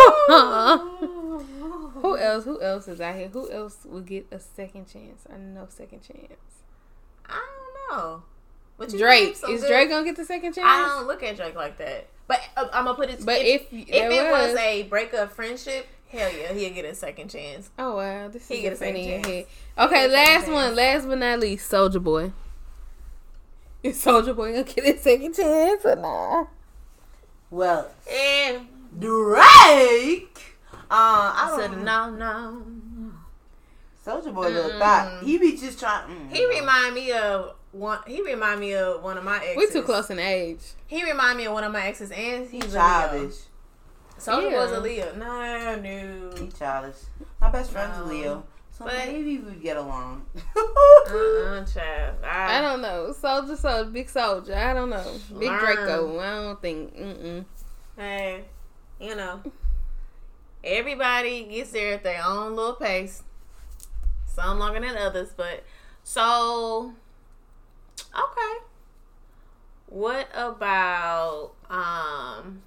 who else? Who else is out here? Who else would get a second chance? I know second chance. I don't know. But you Drake. named some Is good- Drake gonna get the second chance? I don't look at Drake like that. But uh, I'm gonna put it. But if if, if there it was, was a breakup friendship, hell yeah, he'll get a second chance. oh wow, this He is get a just in second your chance. head. He Okay, get a second last chance. one, last but not least, Soldier Boy. Is Soldier Boy gonna get a second chance or not? Well, And Drake. Uh, I I don't said no, no. Soldier Boy, little Mm-mm. thought. He be just trying. Mm, He remind me of one. He remind me of one of my exes. We too close in age. He remind me of one of my exes, and he's a Leo. childish. Soldier Yeah. was a Leo. No, no. He childish. My best friend's No. a Leo, so But- maybe we'd get along. Uh-uh, child. I, I don't know. Soldier, soldier, big soldier. I don't know. Big Learn. Draco. I don't think. Mm-mm. Hey, you know, everybody gets there at their own little pace. Some longer than others, but so okay. What about um?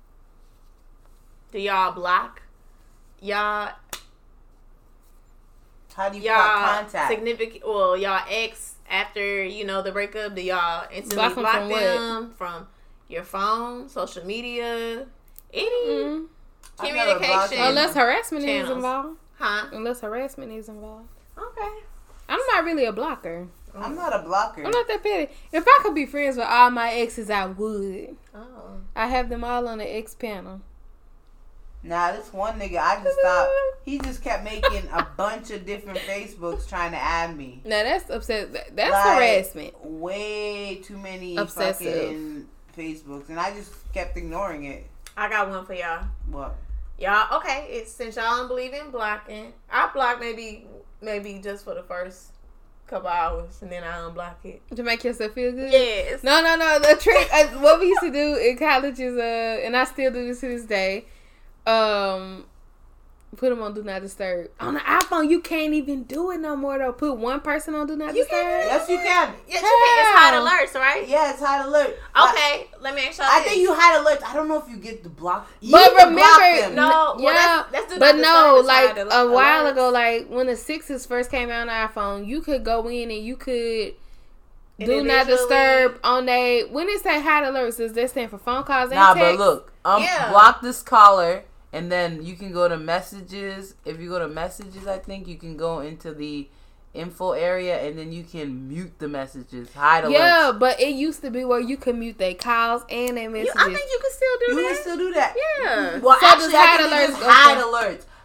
Do y'all block y'all How do you block y'all contact? significant? Well, y'all ex after you know the breakup. Do y'all instantly Block block, 'em from what? them from your phone, social media, any Mm. I've never blocked communication? them. Unless harassment is Channels. involved. Huh? Unless harassment is involved. Okay. I'm not really a blocker. I'm not a blocker. I'm not that petty. If I could be friends with all my exes, I would. Oh. I have them all on the ex panel. Nah, this one nigga, I just stopped. He just kept making a bunch of different Facebooks trying to add me. Now that's upset. That's Like, harassment. Way too many Obsessive. fucking Facebooks, and I just kept ignoring it. I got one for y'all. What? Y'all, okay, it's, since y'all don't believe in blocking, I block maybe maybe just for the first couple hours, and then I unblock it. To make yourself feel good. Yes. No, no, no. The trick, uh, what we used to do in college is, uh, and I still do this to this day, um, put them on Do Not Disturb. On the iPhone, you can't even do it no more, though. Put one person on Do Not You Disturb. can't. Yes, you can. Yes, you can. It's hide How? alerts, right? Yeah, it's hide alert. But Okay, let me ask y'all I this. think you hide alerts. I don't know if you get the block. You But can block remember, them. No, well, yeah, that's- that's Do but Not no, Disturb is like hide a al- while alerts. ago, like when the sixes first came out on the iPhone, you could go in and you could do not Individually. disturb on a. When it say hide alerts, does that stand for phone calls and Nah, text? but look, um, Yeah. block this caller, and then you can go to messages. If you go to messages, I think you can go into the info area, and then you can mute the messages, hide alerts. Yeah, but it used to be where you could mute their calls and their You- messages. I think you can still do You that. can still do that. Yeah. Well, So actually, does I hide think alerts it's just go hide for- alerts.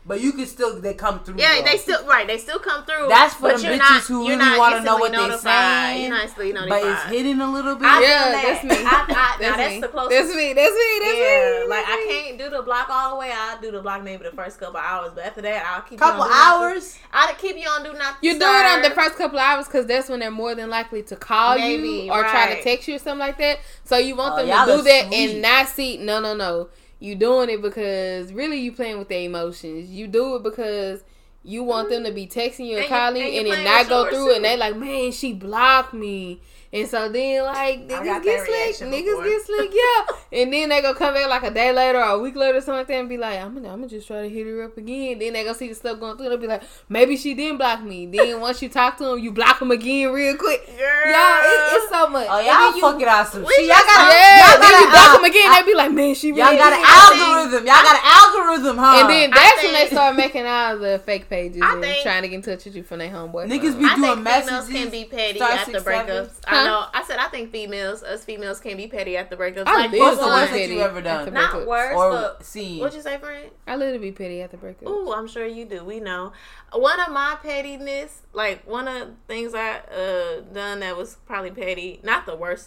but you can still they come through. Yeah, though. they still right. They still come through. That's for but the you're bitches not, who you're really not want to know instantly what they're notified. saying. You're not instantly notified. But it's hidden a little bit. I've Yeah, done that. that's me. I, I, now That's that's me. the closest. That's me. That's me. That's Yeah, me. like I can't do the block all the way. I'll do the block maybe the first couple hours, but after that, I'll keep Couple you on do not hours. to- I'll keep you on do not. You do it on the first couple of hours because that's when they're more than likely to call Maybe, you or try to right. text you or something like that. So you want Oh, them y'all to do are that sweet. and not see. No, no, no. You doing it because really you playing with their emotions. You do it because you want them to be texting you and, And you- calling you and you and, then playing not with go yours, through too. it. And they like, man, she blocked me. And so then, like, got niggas that get slick. reaction Niggas before. get slick, yeah. And then they go come back like a day later or a week later or something like that and be like, I'm gonna, I'm gonna just try to hit her up again. Then they go see the stuff going through and they'll be like, maybe she didn't block me. Then once you talk to them, you block them again real quick. Girl. Y'all, it, it's so much. Oh, And y'all then you- fucking out some we shit. Y'all just- got Yeah, y'all then you got block a- them again. uh, They be like, man, she really Y'all got an did. algorithm. Y'all got an algorithm, huh? And then I that's when they think- start making all the fake pages I and think- trying to get in touch with you from their homeboy. Niggas phone. be I doing think messages. females can be petty star after six, seven. breakups. Huh? I know. I said I think females, us females, can be petty after breakups. I like live What's to the be worst one, that petty you ever done? after not breakups. worse, Or but seen. what'd you say, friend? I live to be petty after breakups. Ooh, I'm sure you do. We know. One of my pettiness, like one of the things I uh done that was probably petty, not the worst,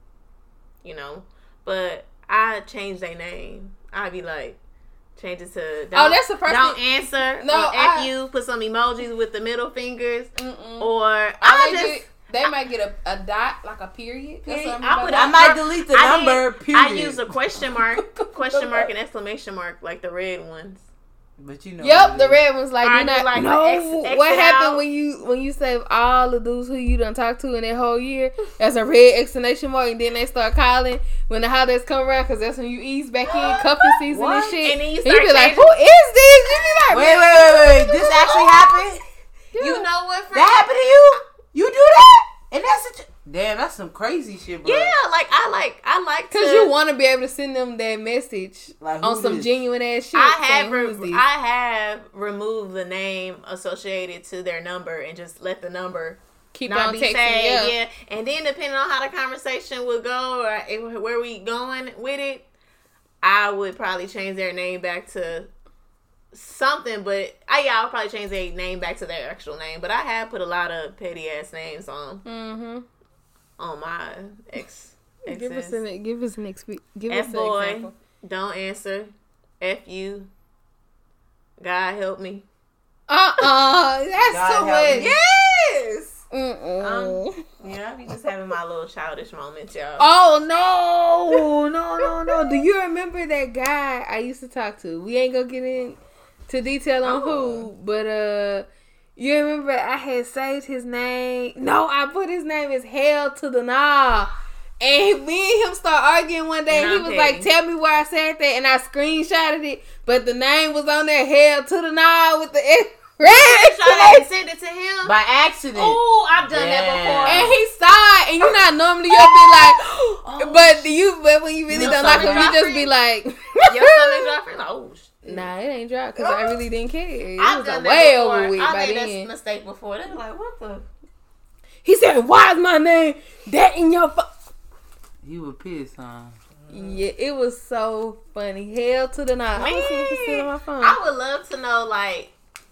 you know, but I changed their name. I'd be like, change it to don't, Oh, that's the person- don't answer. No, or F I- you, put some emojis with the middle fingers, Mm-mm. or I I might just. get, they might get a, a dot, like a period. That's Yeah, what I'm I about put to- I might delete the I number, did- period. I use a question mark, question mark, and exclamation mark, like the red ones. But you know. Yep, what the it is. red one's like, Or I do do not. like no, the X- X what it happened out. when you when you save all the dudes who you done talked to in that whole year as a red exclamation mark, and then they start calling when the holidays come around because that's when you ease back in cuffing season What? and shit. And then you And you start be like, changing- who is this? You be like, Wait, wait, wait, wait. This actually happened? You know what, friend? That happened to you? You do that? And that's a. Damn, that's some crazy shit, bro. Yeah, like I like I like to. because you want to be able to send them that message Like, who on some this? genuine ass shit. I have saying, re- "Who's this?" I have removed the name associated to their number and just let the number keep not on be texting. saved. Yeah. Yeah, and then depending on how the conversation would go or if- where we going with it, I would probably change their name back to something. But I yeah, I would probably change their name back to their actual name. But I have put a lot of petty ass names on Mm-hmm. on my ex. Give us exes. an give us an exp- give F us an boy, example. don't answer. F you. God help me. Uh uh that's God too help much. me. Yes. Mm-mm. Um, Yeah, I be just having my little childish moments, y'all. Oh no, no, no, no! Do you remember that guy I used to talk to? We ain't gonna get into detail on Oh. who, but uh, you remember I had saved his name. No, I put his name as Hell to the Nah. And me and him start arguing one day. And He I'm was petty. like, "Tell me where I said that," and I screenshotted it, but the name was on there, Hell to the Nah with the X. Red I exclamation. send it to him. By accident. Oh, I've done Yeah. that before. And he saw it, and you not normally you'll be like, but you, but when you really Your don't like him, stomach you just dropping? be like, Your stomach dropping? Oh, shit. nah, it ain't dry because I really didn't care. It I've was done like way that before. over with I by made that then. mistake before. They were like, what the? He said, "Why is my name that in your?" Fu-? You were pissed, huh? Yeah, it was so funny. Hell to the night. I was looking sit on my phone. I would love to know, like,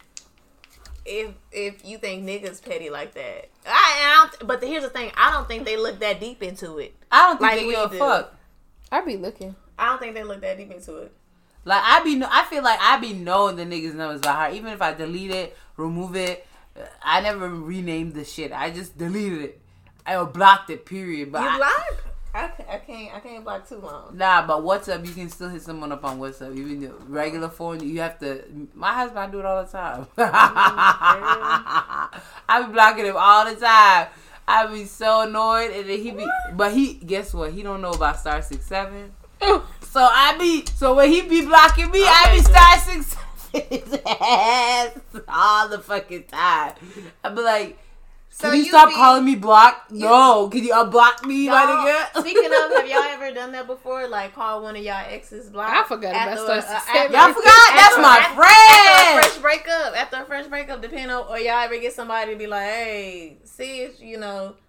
if if you think niggas petty like that. I, and I don't, but here's the thing. I don't think they look that deep into it. I don't think Like they we give a do. fuck. I be looking. I don't think they look that deep into it. Like I be, I feel like I be knowing the niggas' numbers by heart. Even if I delete it, remove it, I never renamed the shit. I just deleted it. I blocked it. Period. But You I, block? I, I can't. I can't block too long. Nah, but WhatsApp, you can still hit someone up on WhatsApp. Even the regular phone, you have to. My husband, I do it all the time. I be blocking him all the time. I be so annoyed, and then he be. But he, guess what? He don't know about star six seven. So I be. So when he be blocking me, I Okay, be good. star six seven his ass all the fucking time. I be like. So Can you, you stop be- calling me blocked? No. Can you unblock me, my Y'all- nigga? Speaking of, have y'all ever done that before? Like, call one of y'all exes block? I forgot about After Star a- Six uh, Seven. Y'all forgot? That's my after- friend. After a fresh breakup, after a fresh breakup, depending on, or y'all ever get somebody to be like, hey, sis, you know,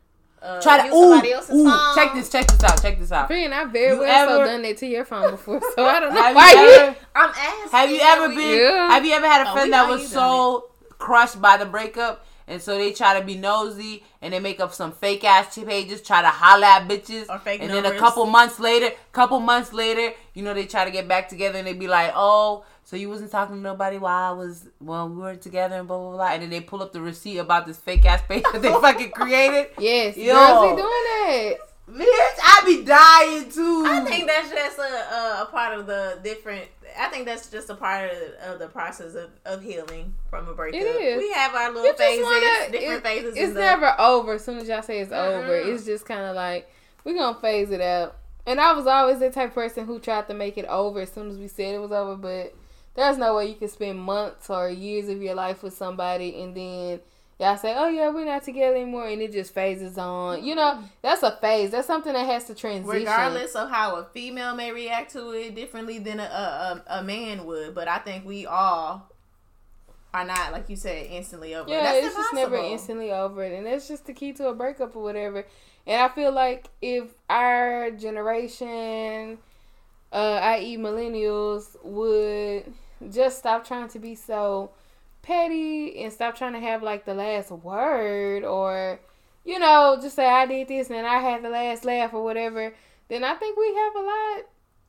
uh, Try to use somebody ooh, else's ooh, phone. check this, check this out, check this out. Friend, I very You well so ever- done that to your phone before, so I don't know Have why you you. ever, I'm asking. have you ever we- been? Yeah. Have you ever had a Oh, friend we that know was you done so crushed by the breakup, and so they try to be nosy and they make up some fake ass pages, try to holla at bitches, Or fake and then a numbers. couple months later, couple months later, you know they try to get back together and they be like, oh, so you wasn't talking to nobody while I was well we weren't together and blah blah blah, and then they pull up the receipt about this fake ass page that they fucking created. Yes, Yo. girls be doing that. Bitch, I be dying too. I think that's just a, a, a part of the different. I think that's just a part of the, of the process of, of healing from a breakup. It is. We have our little You just phases, wanna- different it- phases. It's in the- never over. As soon as y'all say it's over, Mm-mm. it's just kind of like we're gonna phase it out. And I was always the type of person who tried to make it over as soon as we said it was over. But there's no way you can spend months or years of your life with somebody and then y'all say, "Oh yeah, we're not together anymore," and it just phases on. You know, that's a phase. That's something that has to transition. Regardless of how a female may react to it differently than a, a, a, a man would, but I think we all are not, like you said, instantly over. Yeah, That's it's just never impossible. instantly over it. And that's just the key to a breakup or whatever. And I feel like if our generation, uh, that is millennials, would just stop trying to be so petty and stop trying to have like the last word, or, you know, just say I did this and I had the last laugh or whatever, then I think we have a lot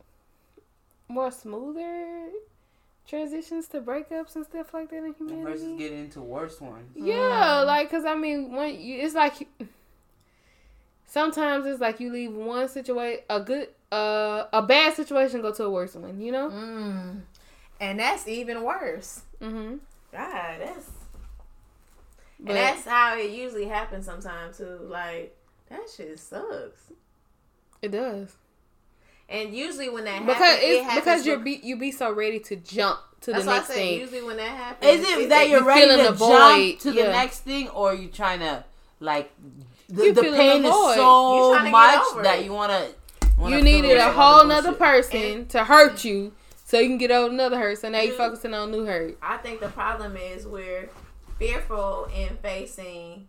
more smoother transitions to breakups and stuff like that in humanity. Versus getting into worse ones. Yeah, like, cause I mean, when you, it's like sometimes it's like you leave one situation, a good, uh, a bad situation, go to a worse one. You know. Mm. And that's even worse. Mm-hmm. God, that's But and that's how it usually happens sometimes too. Like that shit sucks. it does And usually when that because happens, it it's happens because you're with- be you be so ready to jump to That's the what I next said. thing. Usually when that happens, Is it it's- that you're you ready feeling to the jump void, to yeah. the next thing, or are you trying to like the, You the feeling pain the is void. You so trying to get much over that it. you wanna, wanna You fill it needed with a some whole other nother bullshit. person to hurt you so you can get over another hurt. So now you're You- focusing on new hurt. I think the problem is we're fearful in facing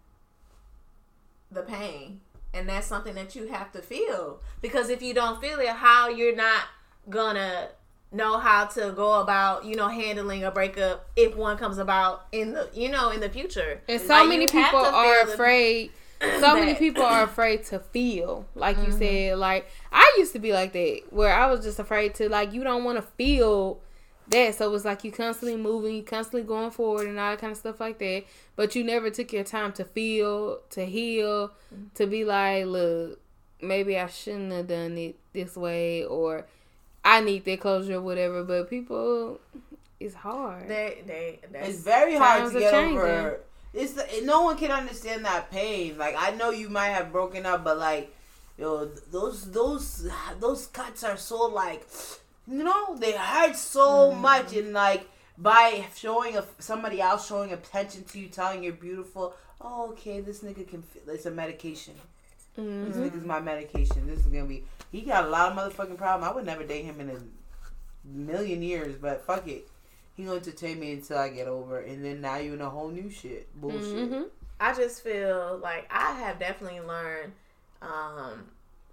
the pain. And that's something that you have to feel. Because if you don't feel it, how you're not gonna know how to go about, you know, handling a breakup if one comes about in the, you know, in the future. And so Like, many you have people to are feel the- afraid. So many that- people are afraid to feel, like Mm-hmm. you said. Like I used to be like that, where I was just afraid to, like, you don't want to feel that. So it's like you constantly moving, you constantly going forward, and all that kind of stuff like that. But you never took your time to feel, to heal, Mm-hmm. to be like, look, maybe I shouldn't have done it this way, or I need that closure or whatever. But people, it's hard. They, they, that's, It's very hard Times to are get changing. over. It's the, no one can understand that pain. Like I know you might have broken up, but like, yo, those those those cuts are so like, you know, they hurt so Mm-hmm. much, and like by showing a somebody else showing attention to you, telling you're beautiful. Oh, okay, this nigga can. Feel, it's a medication. This Mm-hmm. nigga's my medication. This is gonna be. He got a lot of motherfucking problems. I would never date him in a million years, but fuck it. He gonna entertain me until I get over, and then now you in a whole new shit bullshit. Mm-hmm. I just feel like I have definitely learned, um,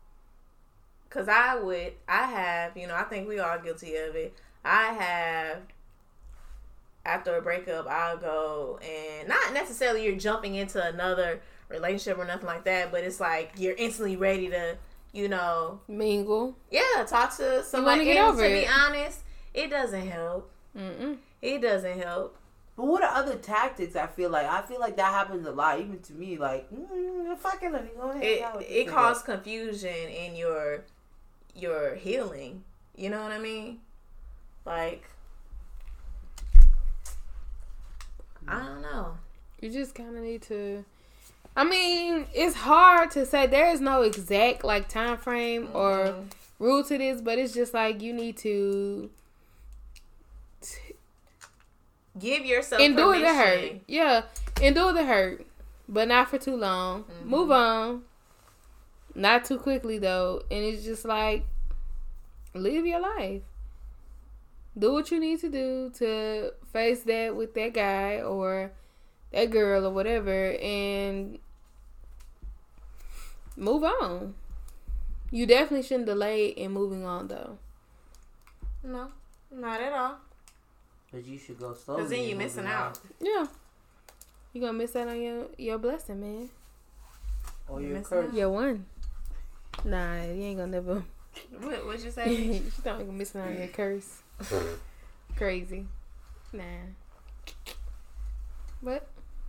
cause I would, I have, you know, I think we all guilty of it. I have, after a breakup, I'll go and not necessarily you're jumping into another relationship or nothing like that, but it's like you're instantly ready to, you know, Mingle. yeah, talk to somebody. get And over to it. be honest, it doesn't help. Mm-mm. It doesn't help. But what are other tactics? I feel like I feel like that happens a lot, even to me. Like, mm, fucking let me go ahead. It it causes confusion in your your healing. You know what I mean? Like, I don't know. You just kind of need to. I mean, it's hard to say. There is no exact like time frame or rule to this, but it's just like you need to Give yourself endure permission. the hurt. Yeah, endure the hurt, but not for too long. Mm-hmm. Move on. Not too quickly though, and it's just like live your life. Do what you need to do to face that with that guy or that girl or whatever, and move on. You definitely shouldn't delay in moving on, though. No, not at all. But you should go slowly. Because then you and missing moving out. Yeah. You gonna miss out on your, your blessing, man. on. Or your Missing curse. out. Your one. Nah, you ain't gonna never. What what you say? You don't gonna miss out on your curse. Crazy. Nah. But.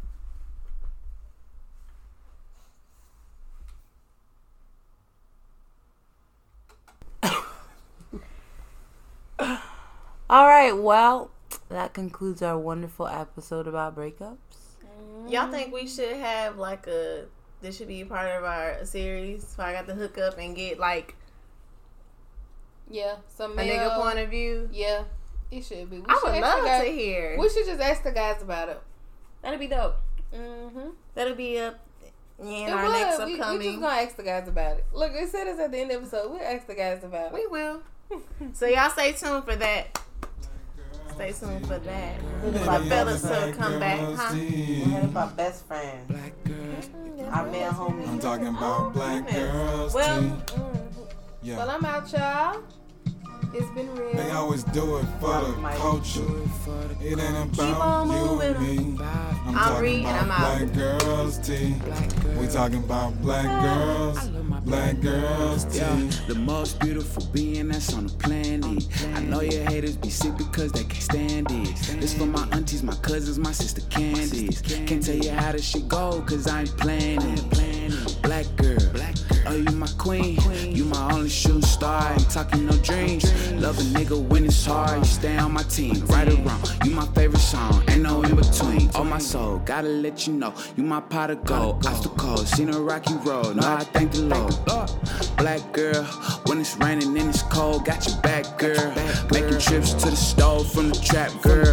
All right, well, that concludes our wonderful episode about breakups. Y'all think we should have like a? This should be part of our series. So I got to hook up and get like Yeah, some a male, nigga point of view. Yeah, it should be. We I should would ask love the guys, to hear. We should just ask the guys about it. That'd be dope. Mm-hmm. That'll be up in It our would. next we, upcoming. we just gonna ask the guys about it. Look, it said us at the end of the episode. We'll ask the guys about it. We will. So y'all stay tuned for that. Stay tuned for that. If our fellas will come back, huh? One of my best friends. Black girl. I met homie. I'm talking about black girls Well, tea. Well, Yeah. I'm out, y'all. It's been real. They always do it for the culture. It ain't on about you moving. and me. I'm I'm Ree talking and I'm about out. black girls tea. We talking about black girls, black girls tea. Yeah, the most beautiful being that's on the planet. I know your haters be sick because they can't stand it. This for my aunties, my cousins, my sister Candies. Can't tell you how this shit go cause I ain't planning. Black girl, oh you my queen, you my only shooting star. Ain't talking no dreams. Love a nigga when it's hard. You stay on my team, right or wrong. You my favorite song, ain't no in between. Oh my soul, gotta let you know, you my pot of gold. Obstacles, seen a rocky road. No, I thank the Lord. Black girl, when it's raining and it's cold, got your back, girl. Making trips to the stove from the trap, girl.